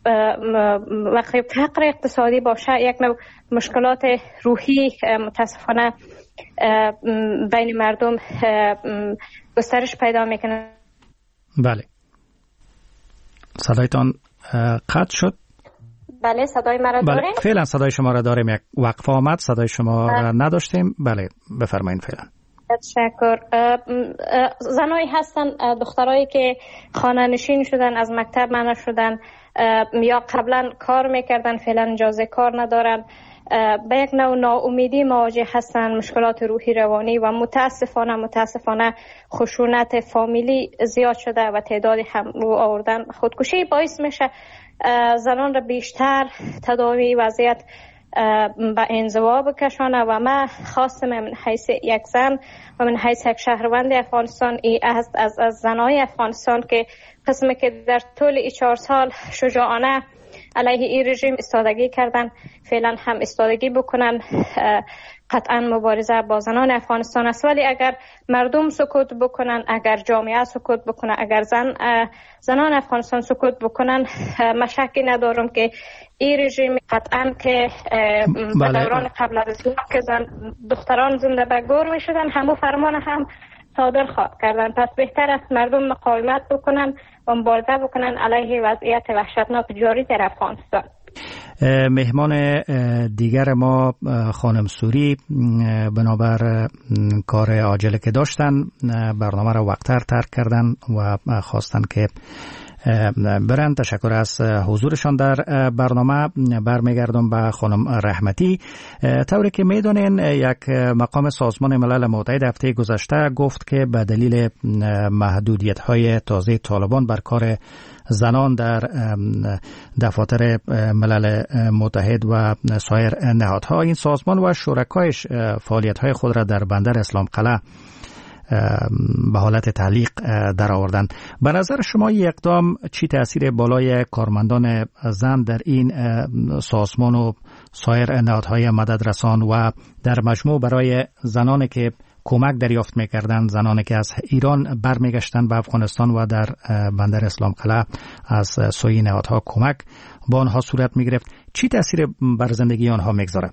وقتی فقر اقتصادی باشه یک نوع مشکلات روحی متاسفانه بین مردم گسترش پیدا میکنه. بله، صدایتان قطع شد. بله، صدای مرا داریم؟ بله، فعلا صدای شما را داریم. یک وقفه آمد، صدای شما را نداشتیم. بله، بفرمایید. فعلا تشکر. زنایی هستن، دخترایی که خانه نشین شدن، از مکتب منع شدن یا قبلا کار میکردن فعلا اجازه کار ندارن، به یک نوع ناامیدی مواجه هستن، مشکلات روحی روانی و متاسفانه متاسفانه خشونت فامیلی زیاد شده و تعدادی هم رو آوردن خودکشی باعث میشه زنان را بیشتر تداوی وضعیت به انزوا بکشانه. و من خواستم من حیث یک زن و من حیث یک شهروند افغانستان ای است از, از زنای افغانستان که قسمی که در طول ای چهار سال شجاعانه علیه این رژیم استادگی کردن فعلا هم استادگی بکنن. قطعا مبارزه با زنان افغانستان است، ولی اگر مردم سکوت بکنن، اگر جامعه سکوت بکنن، اگر زن زنان افغانستان سکوت بکنن، مشکی ندارم که این رژیم قطعا که به دوران قبل از اسلام که زن دختران زنده به گور می شدن همو فرمان هم صادر خواهد کردن. پس بهتر است مردم مقاومت بکنن و مبارزه بکنن علیه وضعیت وحشتناک جاری در افغانستان. مهمان دیگر ما خانم سوری بنابر کار عاجلی که داشتن برنامه را وقتر ترک کردن و خواستن که برن. تشکر از حضورشان در برنامه. برمیگردم به خانم رحمتی. طوری که میدونین یک مقام سازمان ملل متحد هفته گذشته گفت که به دلیل محدودیت های تازه طالبان بر کار زنان در دفاتر ملل متحد و سایر نهادها، این سازمان و شرکایش فعالیت های خود را در بندر اسلام قلعه به حالت تعلیق در آوردند. به نظر شما این اقدام چی تأثیر بالای کارمندان زن در این سازمان و سایر نهادهای مددرسان و در مجموع برای زنانی که کمک دریافت می‌کردند، زنانی که از ایران برمیگشتند به افغانستان و در بندر اسلام قلعه از سوی نهادها کمک با آنها صورت می‌گرفت، چی تأثیر بر زندگی آنها می‌گذاره؟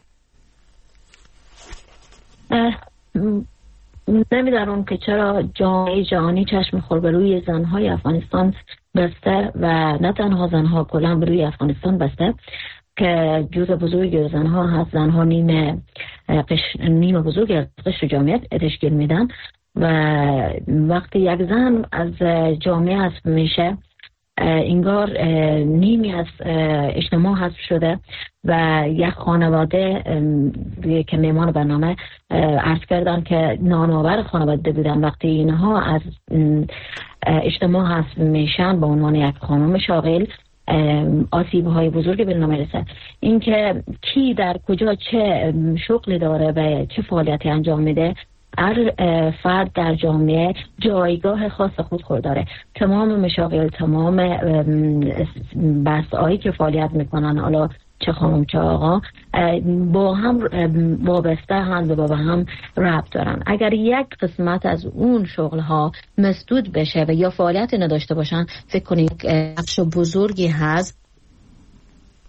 نمیدانم که چرا جامعه جهانی چشم خود به روی زنهای افغانستان بسته و نه تنها زنها، کلا به روی افغانستان بسته که جزء بزرگی زنها هست. زنها نیم قش نیم بزرگی از قشر جامعه تشکیل میدن و وقتی یک زن از جامعه حذف میشه انگار نیمی از اجتماع حذف شده و یک خانواده که میمان برنامه عرض کردن که نانآور خانواده بودن، وقتی اینها از اجتماع حذف میشن به عنوان یک خانم شاغل آسیب های بزرگی به نام رسه. اینکه کی در کجا چه شغلی داره و چه فعالیتی انجام میده، هر فرد در جامعه جایگاه خاص خود خود داره. تمام مشاغل، تمام بحث‌هایی که فعالیت میکنن، حالا چه خانم چه آقا، با هم وابسته هم و با هم ربط دارن. اگر یک قسمت از اون شغل ها مسدود بشه و یا فعالیت نداشته باشن، فکر کنید بخش بزرگی هست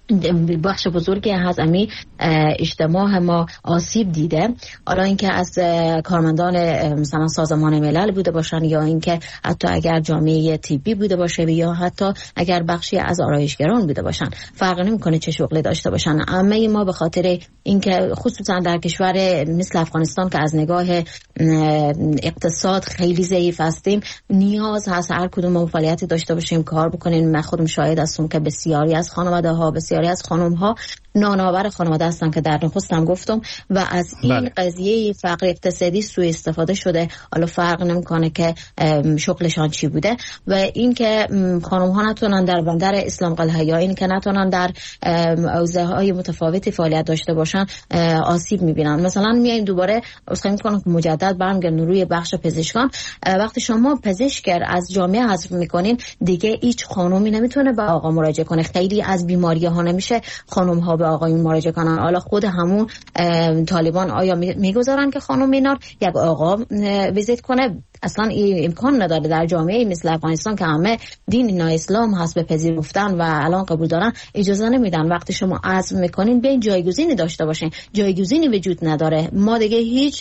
بخش بزرگی از امی اجتماع ما آسیب دیده. حالا اینکه از کارمندان مثلا سازمان ملل بوده باشن یا اینکه حتی اگر جامعه طبی بوده باشه یا حتی اگر بخشی از آرایشگران بوده باشن، فرق نمیکنه چه شغلی داشته باشن. اما ما به خاطر اینکه خصوصا در کشور مثل افغانستان که از نگاه اقتصاد خیلی ضعیف هستیم، نیاز هست هر کدوم فعالیتی داشته باشیم، کار بکنیم. من خودم شاهد هستم که بسیاری از خانواده ها بسیاری از خانم ها نانآور خانواده هستن که در نخستم گفتم و از این بله. قضیه فقر اقتصادی سوء استفاده شده. حالا فرق نمیکنه که شغلشان چی بوده و این که خانم ها نتونن در بندر اسلام قلعه یا این که نتونن در حوزه های متفاوتی فعالیت داشته باشن آسیب میبینن. مثلا میایم دوباره اسخای میکنم که مجدد برمیگردیم روی بخش پزشکان. وقتی شما پزشک از جامعه حذف میکنین دیگه هیچ خانومی نمیتونه به آقا مراجعه کنه. خیلی از بیماری ها نمیشه خانم ها به آقایون مراجعه کنن. حالا خود همون طالبان آیا میگذارن که خانم مینار یک آقا ویزیت کنه؟ اصلا این امکان نداره. در جامعه مثل افغانستان که همه دین نا اسلام هست بپذیرفتن و الان قبول دارن اجازه نمیدن. وقتی شما عزم میکنین به جایگزینی داشته باشین، جایگزینی وجود نداره. ما دیگه هیچ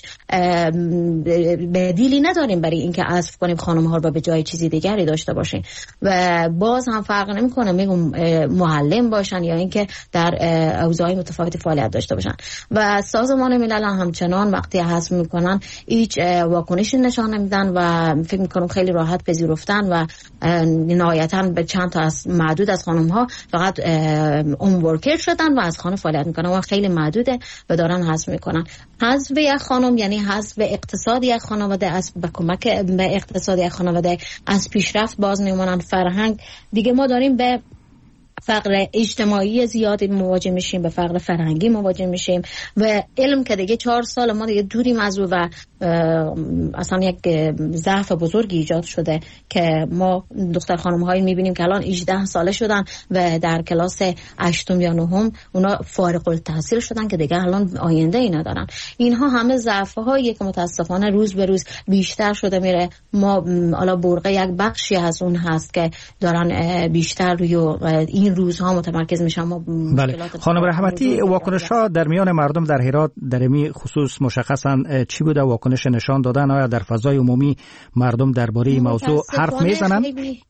بدیلی نداریم برای اینکه عزم کنیم خانم ها رو به جای چیزی دیگری داشته باشین و باز هم فرق نمیکنه میگم معلم باشن یا اینکه در حوزه‌های متفاوتی فعالیت داشته باشن. و سازمان ملل همچنان وقتی عزم میکنن هیچ واکنشی نشان نمیدن و فکر میکنم خیلی راحت پذیرفتن و نهایتاً به چند تا از معدود از خانم ها فقط اون ورکر شدن و از خانه فعالیت میکنن و خیلی معدوده و دارن حذف میکنن. حذف یک خانم یعنی حذف اقتصادی یک خانواده، از به کمک به اقتصادی یک خانواده از پیشرفت باز میمونن. فرهنگ دیگه ما داریم به فقر اجتماعی زیادی مواجه میشیم، به فقر فرهنگی مواجه میشیم و علم که دیگه چهار سال ما دیگه دوریم از او و اصلا یک ضعف بزرگی ایجاد شده که ما دختر خانم هایی میبینیم که الان هجده ساله شدن و در کلاس هشتم یا نهم اونا فارغ التحصیل شدن که دیگه الان آینده ای ندارن. اینها همه ضعف هایی که متاسفانه روز به روز بیشتر شده میره. ما حالا برقه یک بخشی از اون هست که دارن بیشتر روی این روزها متمرکز میشن. بله خانم رحمتی، واکنش ها در میان مردم در هرات در این خصوص مشخصا چی بوده؟ واکنش نشان دادن؟ آیا در فضای عمومی مردم درباره این موضوع حرف میزنن؟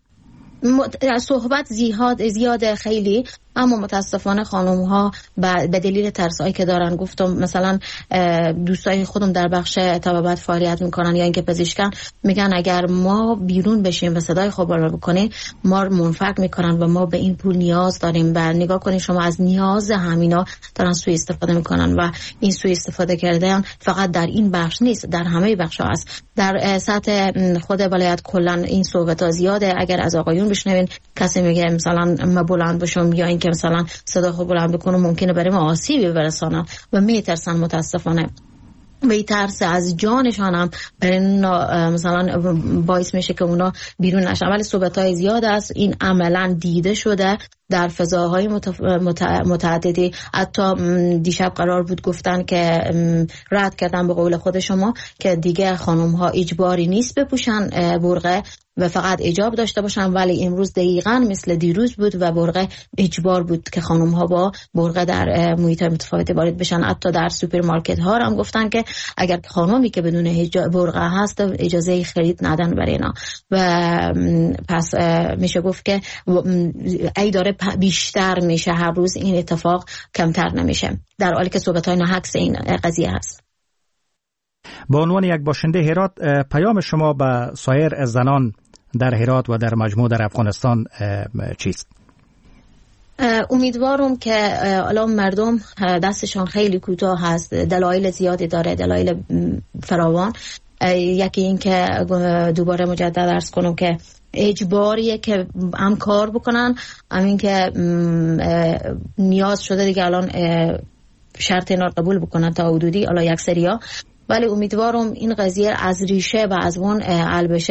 صحبت زیاد زیاد خیلی، اما متاسفانه خانم ها به دلیل ترسایی که دارن، گفتم مثلا دوستای خودم در بخش طبابت فعالیت میکنن یا اینکه پزشکان میگن اگر ما بیرون بشیم و صدای خوب رو بکنیم ما منفعل میکنن و ما به این پول نیاز داریم. و نگاه کنید شما از نیاز همینا دارن سوء استفاده میکنن و این سوء استفاده کردن فقط در این بخش نیست، در همه بخش ها است. در سطح خود ولایت کلا این صحبت ها زیاده. اگر از آقایون بشنوین کسی میگه مثلا ما بلند باشم یا اینکه مثلا صدا خود بلند بکنم ممکنه برای ما آسیبی برسانم و میترسن متاسفانه. به ترس از جانشان هم برای مثلا باعث میشه که اونا بیرون نشن. ولی صحبت‌های زیاد است. این عملا دیده شده در فضاهای متف... مت... متعددی. حتی دیشب قرار بود گفتن که رد کردن به قول خود شما که دیگه خانم ها اجباری نیست بپوشن برقه و فقط اجاب داشته باشن، ولی امروز دقیقاً مثل دیروز بود و برقه اجبار بود که خانم ها با برقه در محیط متفاوتی وارد بشن. حتی در سوپرمارکت ها هم گفتن که اگر خانمی که بدون برقه هست اجازه خرید ندن برای اینا. و پس میشه گفت که ای داره بیشتر میشه هر روز، این اتفاق کمتر نمیشه، در حالی که صحبت های ناحقص این قضیه هست. با عنوان یک باشنده هرات، پیام شما به سایر زنان در هرات و در مجموع در افغانستان چیست؟ امیدوارم که الان مردم دستشان خیلی کوتاه هست، دلایل زیادی داره، دلایل فراوان. یکی این که دوباره مجدد عرض کنم که اجباریه که هم کار بکنن، همین که نیاز شده دیگه الان شرط اینا قبول بکنن تا حدودی، حالا یک سریا. ولی امیدوارم این قضیه از ریشه و از اون حل بشه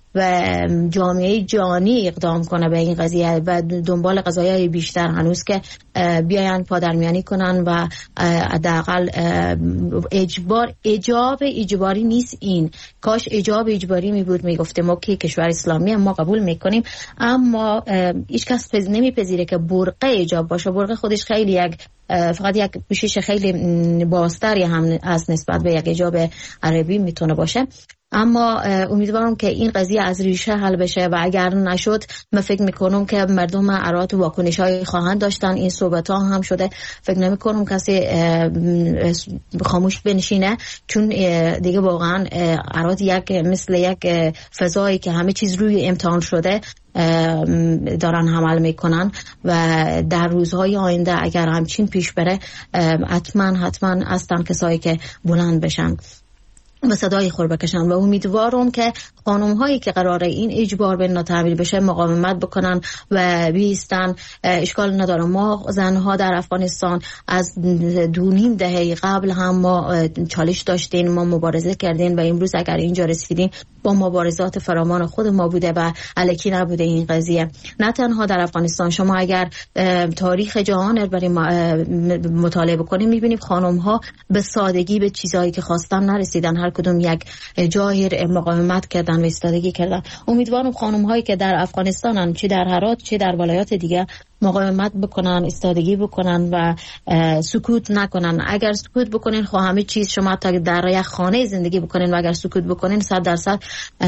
و جامعه جهانی اقدام کنه به این قضیه و دنبال قضایای بیشتر هنوز که بیاین پادرمیانی کنن و حداقل اجبار ایجاب اجباری نیست. این کاش ایجاب اجباری می بود، میگفته ما که کشور اسلامی هم ما قبول میکنیم، اما هیچ کس نمیپذیره که برقه ایجاب باشه. برقه خودش خیلی یک فقط یک پوشش خیلی بازتری هم از نسبت به یک ایجاب عربی میتونه باشه. اما امیدوارم که این قضیه از ریشه حل بشه و اگر نشد من فکر میکنم که مردم هرات واکنش های خواهند داشتن. این صحبت ها هم شده، فکر نمی کنم کسی خاموش بنشینه، چون دیگه واقعا هرات یک مثل یک فضایی که همه چیز روی امتحان شده دارن عمل میکنن و در روزهای آینده اگر همچین پیش بره حتما حتما هستن کسایی که بلند بشن و صدای خور بکشن و امیدوارم که خانم هایی که قراره این اجبار به تحمیل بشه مقاومت بکنن و بیستن. اشکال نداره، ما زنها در افغانستان از دو نیم دهه قبل هم ما چالش داشتیم، ما مبارزه کردیم و امروز اگر اینجا رسیدیم با مبارزات فراوان خود ما بوده و الکی نبوده این قضیه. نه تنها در افغانستان، شما اگر تاریخ جهان رو بریم مطالعه بکنیم میبینیم خانم ها به سادگی به چیزایی که خواستن نرسیدن، هر کدوم یک جایی مقاومت کردن و ایستادگی کردن. امیدوارم خانم هایی که در افغانستانن، چه در هرات چه در ولایات دیگه، مقاومت بکنن، ایستادگی بکنن و سکوت نکنن. اگر سکوت بکنین خب همه چیز، شما تا در یک خانه زندگی بکنین و اگر سکوت بکنین صد درصد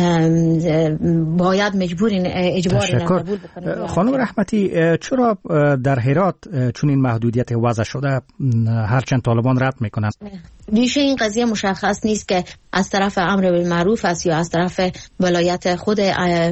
باید مجبورین اجباری قبول بکنین. خانم رحمتی، چرا در هرات چون این محدودیت وضع شده هرچند طالبان رد میکنن؟ ریشه این قضیه مشخص نیست که از طرف امر بالمعروف است یا از طرف ولایت خود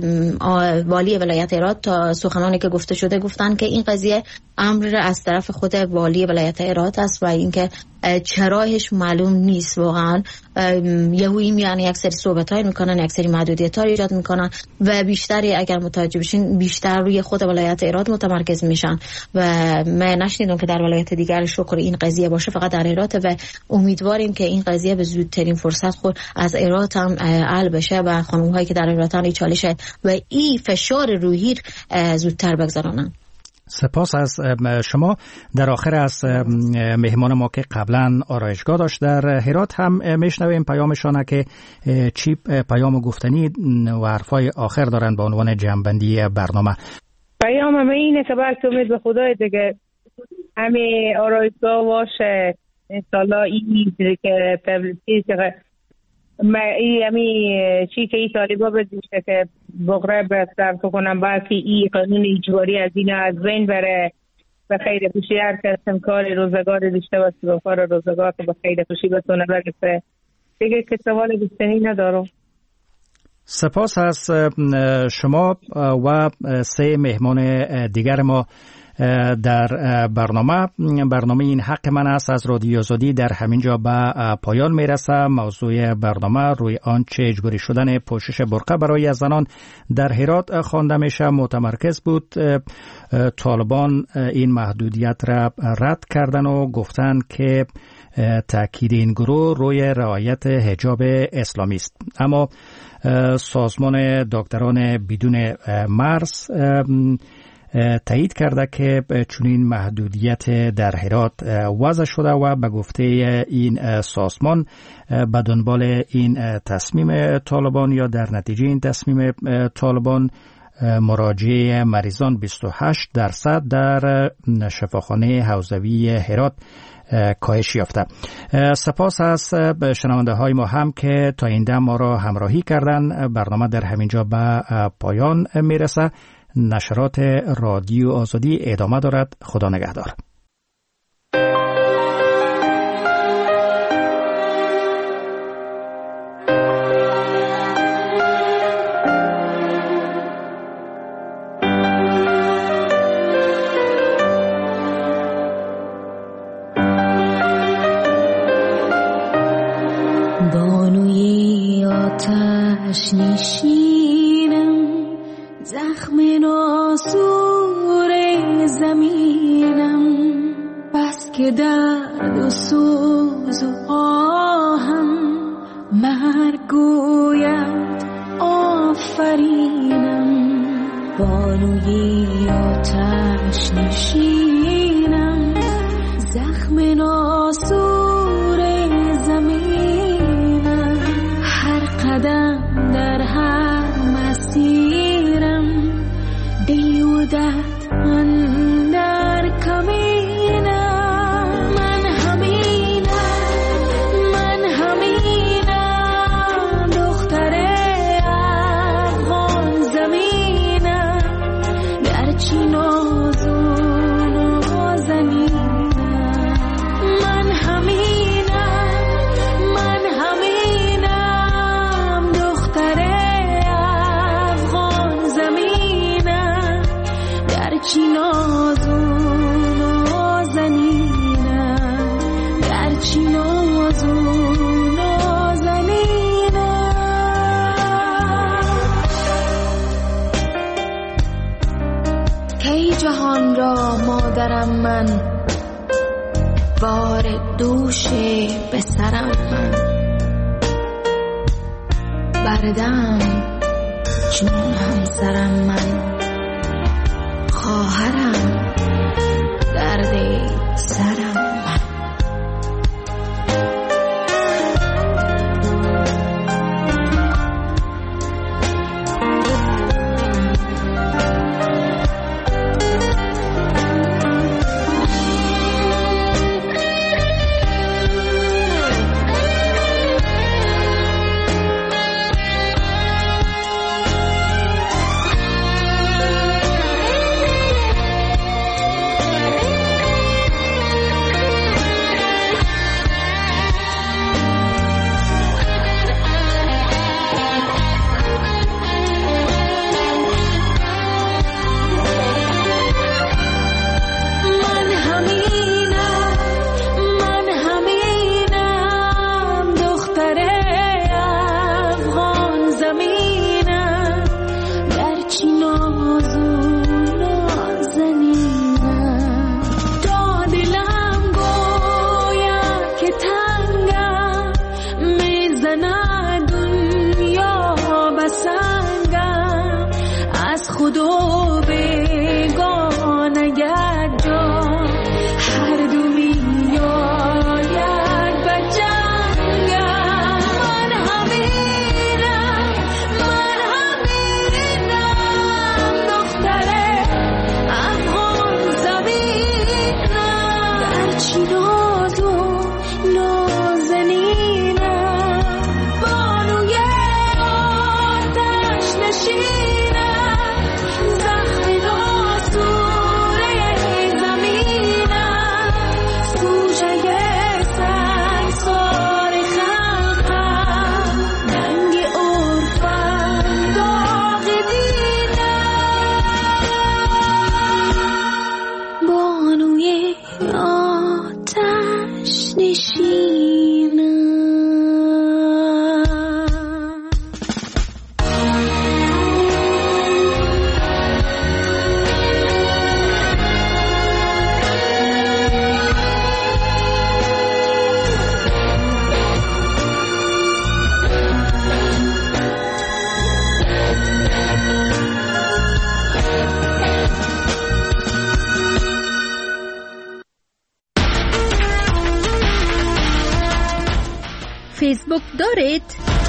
والی ولایت هرات. تا سخنانی که گفته شده گفتن که این قضیه امر از طرف خود والی ولایت هرات است و اینکه چراهش معلوم نیست. واقعا یهویی میان یک سری صحبت‌های میکنن، یک سری محدودیت‌ها ایجاد میکنن و بیشتری اگر متوجه بشین بیشتر روی خود ولایت هرات متمرکز میشن و من نشنیدم که در ولایت دیگر شکر این قضیه باشه، فقط در هرات و امیدواریم که این قضیه به زودترین فرصت خود از هرات هم حل بشه و خانم‌هایی که در هرات این چالش و این فشار روحی زودتر بگذارونن. سپاس از شما. در آخر از مهمان ما که قبلا آرایشگاه داشت در هرات هم میشنویم پیامشانه که چی پیام گفتنی و حرفای آخر دارن به عنوان جمع‌بندی برنامه. پیام همه اینه که بس امید به خدای دیگه همه آرایشگاه باشه انشالله. این که پبلیسی که ای امی چی که ای طالبا بدیشه که بغره بستر کنم بلکه ای قانون اجباری از این از بین بره به خیر خوشی هر کس امکان روزگار داشته و سبافار روزگار که به خیر خوشی بتونه برسه دیگه که سوال بستنی ندارم. سپاس از شما و سه مهمان دیگر ما در برنامه برنامه این حق من است از رادیو آزادی در همینجا به پایان میرسه. موضوع برنامه روی آنچه اجباری شدن پوشش برقه برای زنان در هرات خوانده میشه متمرکز بود. طالبان این محدودیت را رد کردن و گفتن که تاکید این گروه روی رعایت حجاب اسلامی است. اما سازمان دکتران بدون مرز تایید کرده که چنین محدودیت در هرات وضع شده و به گفته این سازمان به دنبال این تصمیم طالبان یا در نتیجه این تصمیم طالبان مراجعه مریضان بیست و هشت درصد در شفاخانه حوزوی هرات کاهش یافته. سپاس از شنونده های ما هم که تا این دم ما را همراهی کردن. برنامه در همینجا به پایان میرسه. نشرات رادیو آزادی ادامه دارد. خدا نگهدار. بانوی آتش نشینم، زخم ناسور زمینم، بس که درد و سوز و آهم مرگ گوید آفرین. بانوی آتش نشینم، زخم ناسور زمینم، هر قدم در هر مسیرم، دل و درد اندر کمینم. من همینم، من همینم، دختر افغان زمینم، گرچه نازون و زمینم. من همینم، من همینم، دختر افغان زمینم، گرچه نازون و زمینم، گرچه نازون و زمینم. کی جهان را مادرم من، بار دوش به سرم من، بردم چون همسرم من، خواهرم درد سرم من. فیسبوک دارید؟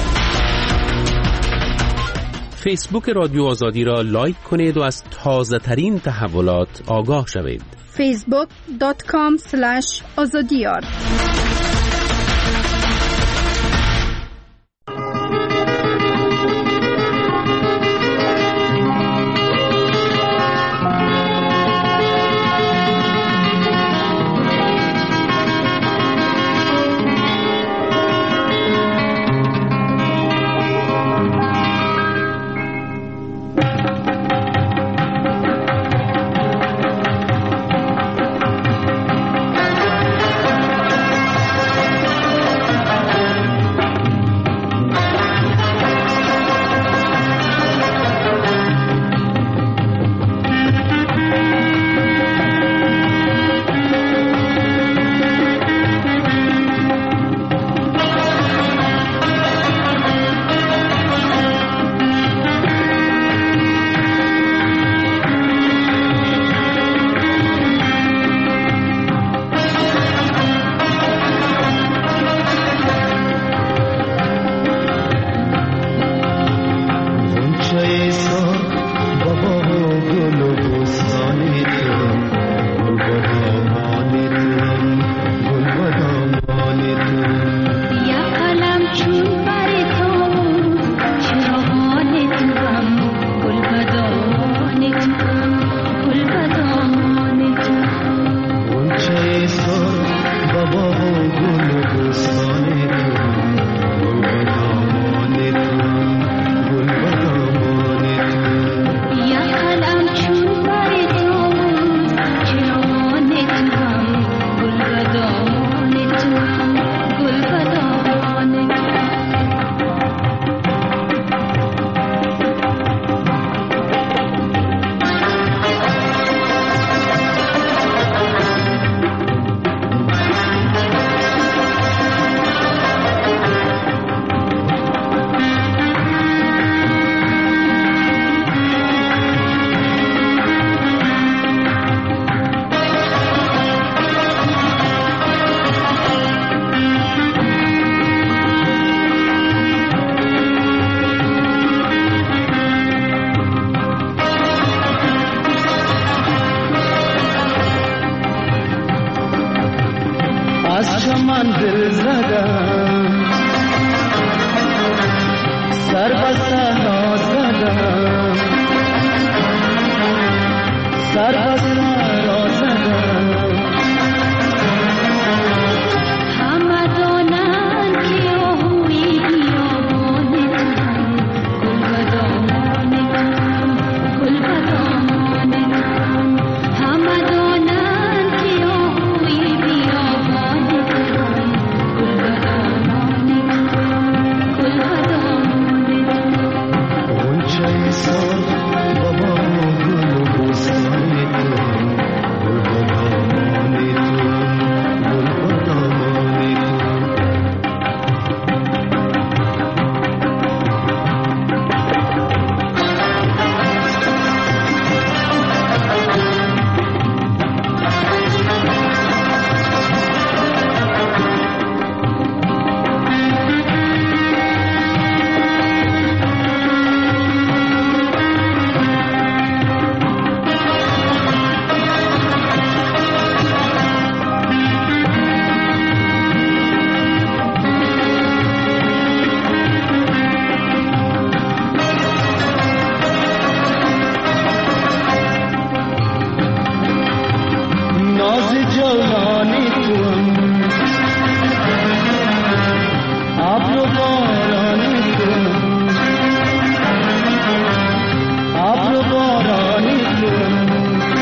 فیسبوک رادیو آزادی را لایک کنید و از تازه ترین تحولات آگاه شوید. فیسبوک دات کام اسلش آزادیار. سر به صحرا زدم، سر به صحرا زدم. همه دانند که آهوی بیابان من، گل به دامان من، گل به دامان من. همه دانند که آهوی بیابان من، گل به دامان من، گل به دامان من. غنچه سال بابا گل و بستان تو، گل به دامان تو، گل به دامان تو. ناز جوانی توام، ابر و بارانی توام، ابر و بارانی توام.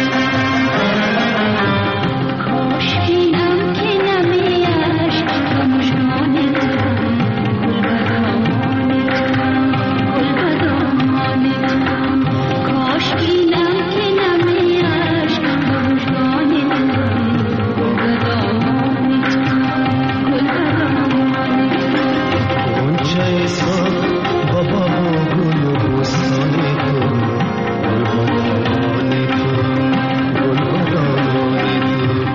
کاش بینم که نمی عشق تو مژگان توام، گل به دامان توام، گل به دامان توام. کاش بینم که نمی عشق تو مژگان توام، گل به دامان توام، گل به دامان توام. غنچه سال بابا گل و بستان تو، گل به دامان تو، گل به دامان تو.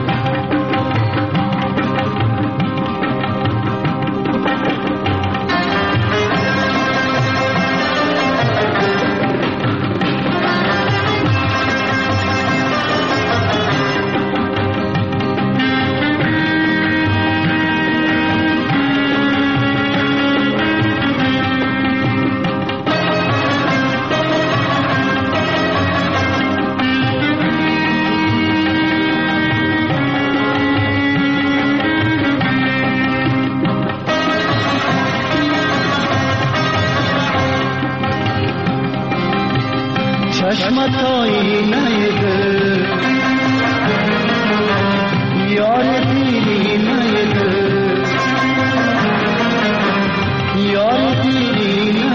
چشمت آینه دل، یار دیرینه دل، یار دیرینه